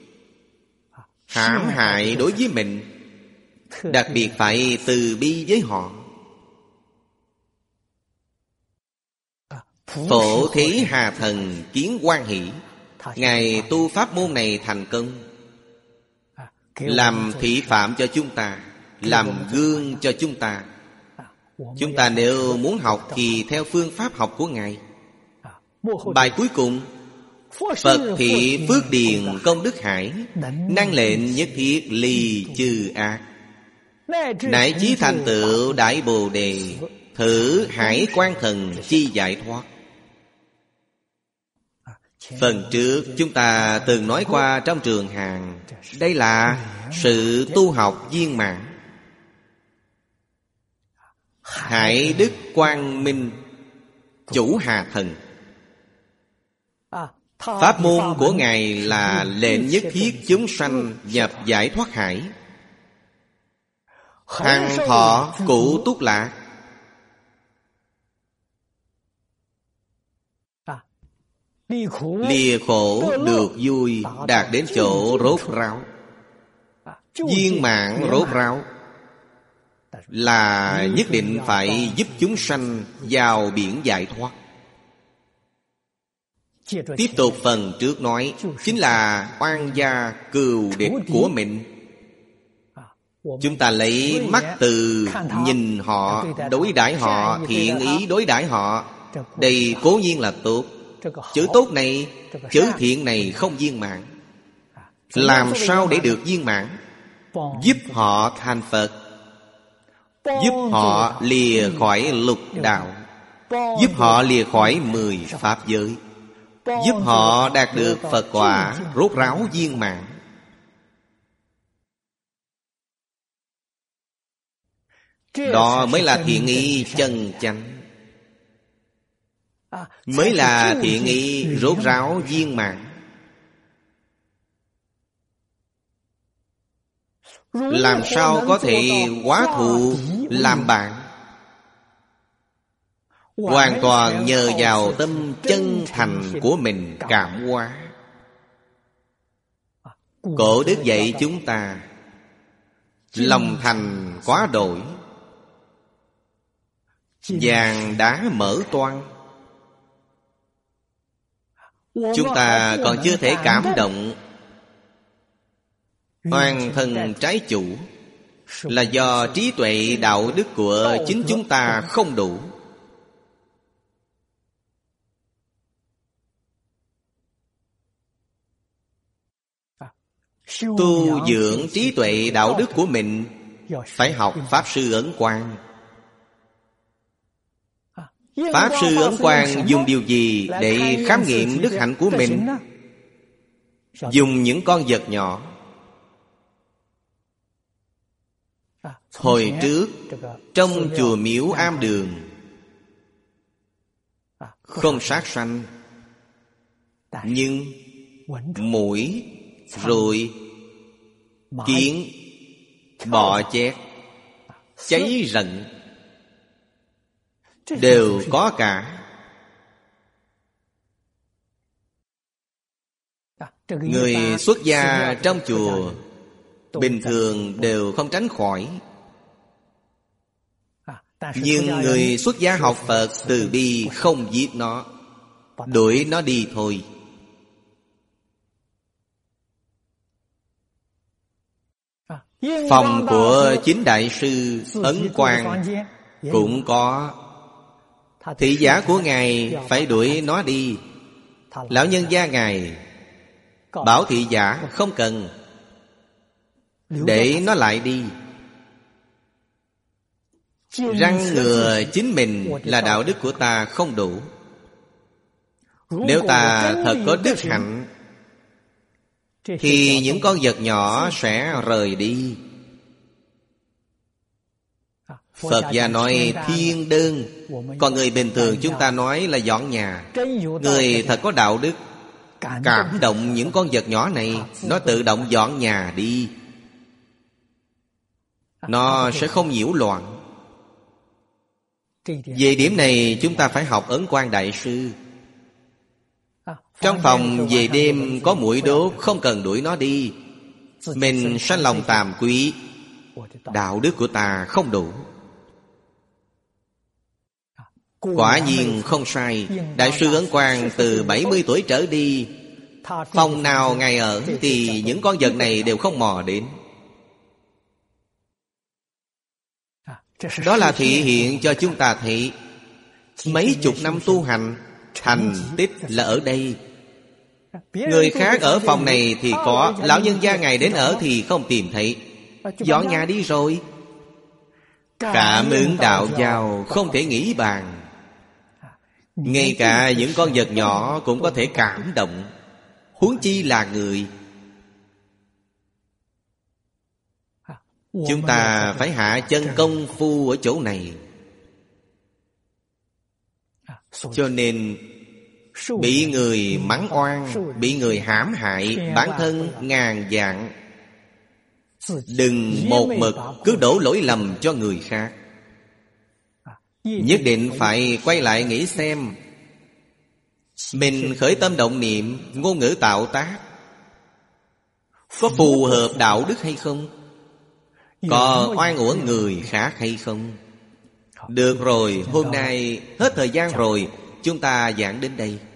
hãm hại đối với mình, đặc biệt phải từ bi với họ. Phổ Thí Hà Thần Kiến Hoan Hỷ, Ngài tu pháp môn này thành công, làm thị phạm cho chúng ta, làm gương cho chúng ta. Chúng ta nếu muốn học thì theo phương pháp học của Ngài. Bài cuối cùng: Phật thị phước điền công đức hải, năng lệnh nhất thiết ly chư ác, nại chí thành tựu đại bồ đề, thử hải quan thần chi giải thoát. Phần trước chúng ta từng nói qua trong trường Hàn, đây là sự tu học viên mãn. Hải đức quang minh chủ Hà Thần. Pháp môn của Ngài là lệnh nhất thiết chúng sanh nhập giải thoát hải, hằng thọ cụ túc lạc. Lìa khổ được vui, đạt đến chỗ rốt ráo. Viên mãn rốt ráo là nhất định phải giúp chúng sanh vào biển giải thoát. Tiếp tục phần trước nói, chính là oan gia cừu địch của mình. Chúng ta lấy mắt từ nhìn họ, đối đãi họ, thiện ý đối đãi họ. Đây cố nhiên là tốt. Chữ tốt này, chữ thiện này không viên mãn. Làm sao để được viên mãn? Giúp họ thành Phật, giúp họ lìa khỏi lục đạo, giúp họ lìa khỏi 10 pháp giới, giúp họ đạt được Phật quả rốt ráo viên mãn. Đó mới là thiện ý chân chánh, mới là thiện ý rốt ráo viên mãn. Làm sao có thể hóa thụ làm bạn? Hoàn toàn nhờ vào tâm chân thành của mình cảm hóa. Cổ đức dạy chúng ta lòng thành quá đổi, vàng đá mở toang. Chúng ta còn chưa thể cảm động. Oan thân trái chủ là do trí tuệ đạo đức của chính chúng ta không đủ. Tu dưỡng trí tuệ đạo đức của mình, phải học Pháp Sư Ấn Quang. Pháp Sư Ấn Quang dùng điều gì để khám nghiệm đức hạnh của mình? Dùng những con vật nhỏ. Hồi trước trong chùa miếu Am Đường không sát sanh, nhưng muỗi, ruồi, kiến, bọ chét, cháy rận đều có cả. Người xuất gia trong chùa bình thường đều không tránh khỏi, nhưng người xuất gia học Phật từ bi không giết nó, đuổi nó đi thôi. Phòng của chính Đại sư Ấn Quang cũng có. Thị giả của Ngài phải đuổi nó đi. Lão nhân gia Ngài bảo thị giả không cần, để nó lại đi. Răng ngừa chính mình là đạo đức của ta không đủ. Nếu ta thật có đức hạnh thì những con vật nhỏ sẽ rời đi. Phật gia nói thiên đơn, còn người bình thường chúng ta nói là dọn nhà. Người thật có đạo đức cảm động những con vật nhỏ này, nó tự động dọn nhà đi, nó sẽ không nhiễu loạn. Về điểm này chúng ta phải học Ấn Quang Đại sư. Trong phòng về đêm có muỗi đốt, không cần đuổi nó đi. Mình sanh lòng tàm quý, đạo đức của ta không đủ. Quả nhiên không sai. Đại sư Ấn Quang từ 70 tuổi trở đi, phòng nào Ngài ở thì những con vật này đều không mò đến. Đó là thị hiện cho chúng ta thấy mấy chục năm tu hành, thành tích là ở đây. Người khác ở phòng này thì có, lão nhân gia Ngài đến ở thì không tìm thấy, dọn nhà đi rồi. Cảm ứng đạo giao không thể nghĩ bàn. Ngay cả những con vật nhỏ cũng có thể cảm động, huống chi là người. Chúng ta phải hạ chân công phu ở chỗ này. Cho nên bị người mắng oan, bị người hãm hại, bản thân ngàn vạn. Đừng một mực cứ đổ lỗi lầm cho người khác. Nhất định phải quay lại nghĩ xem mình khởi tâm động niệm, ngôn ngữ tạo tác có phù hợp đạo đức hay không, có oan uổng người khác hay không. Được rồi, hôm nay hết thời gian rồi, chúng ta giảng đến đây.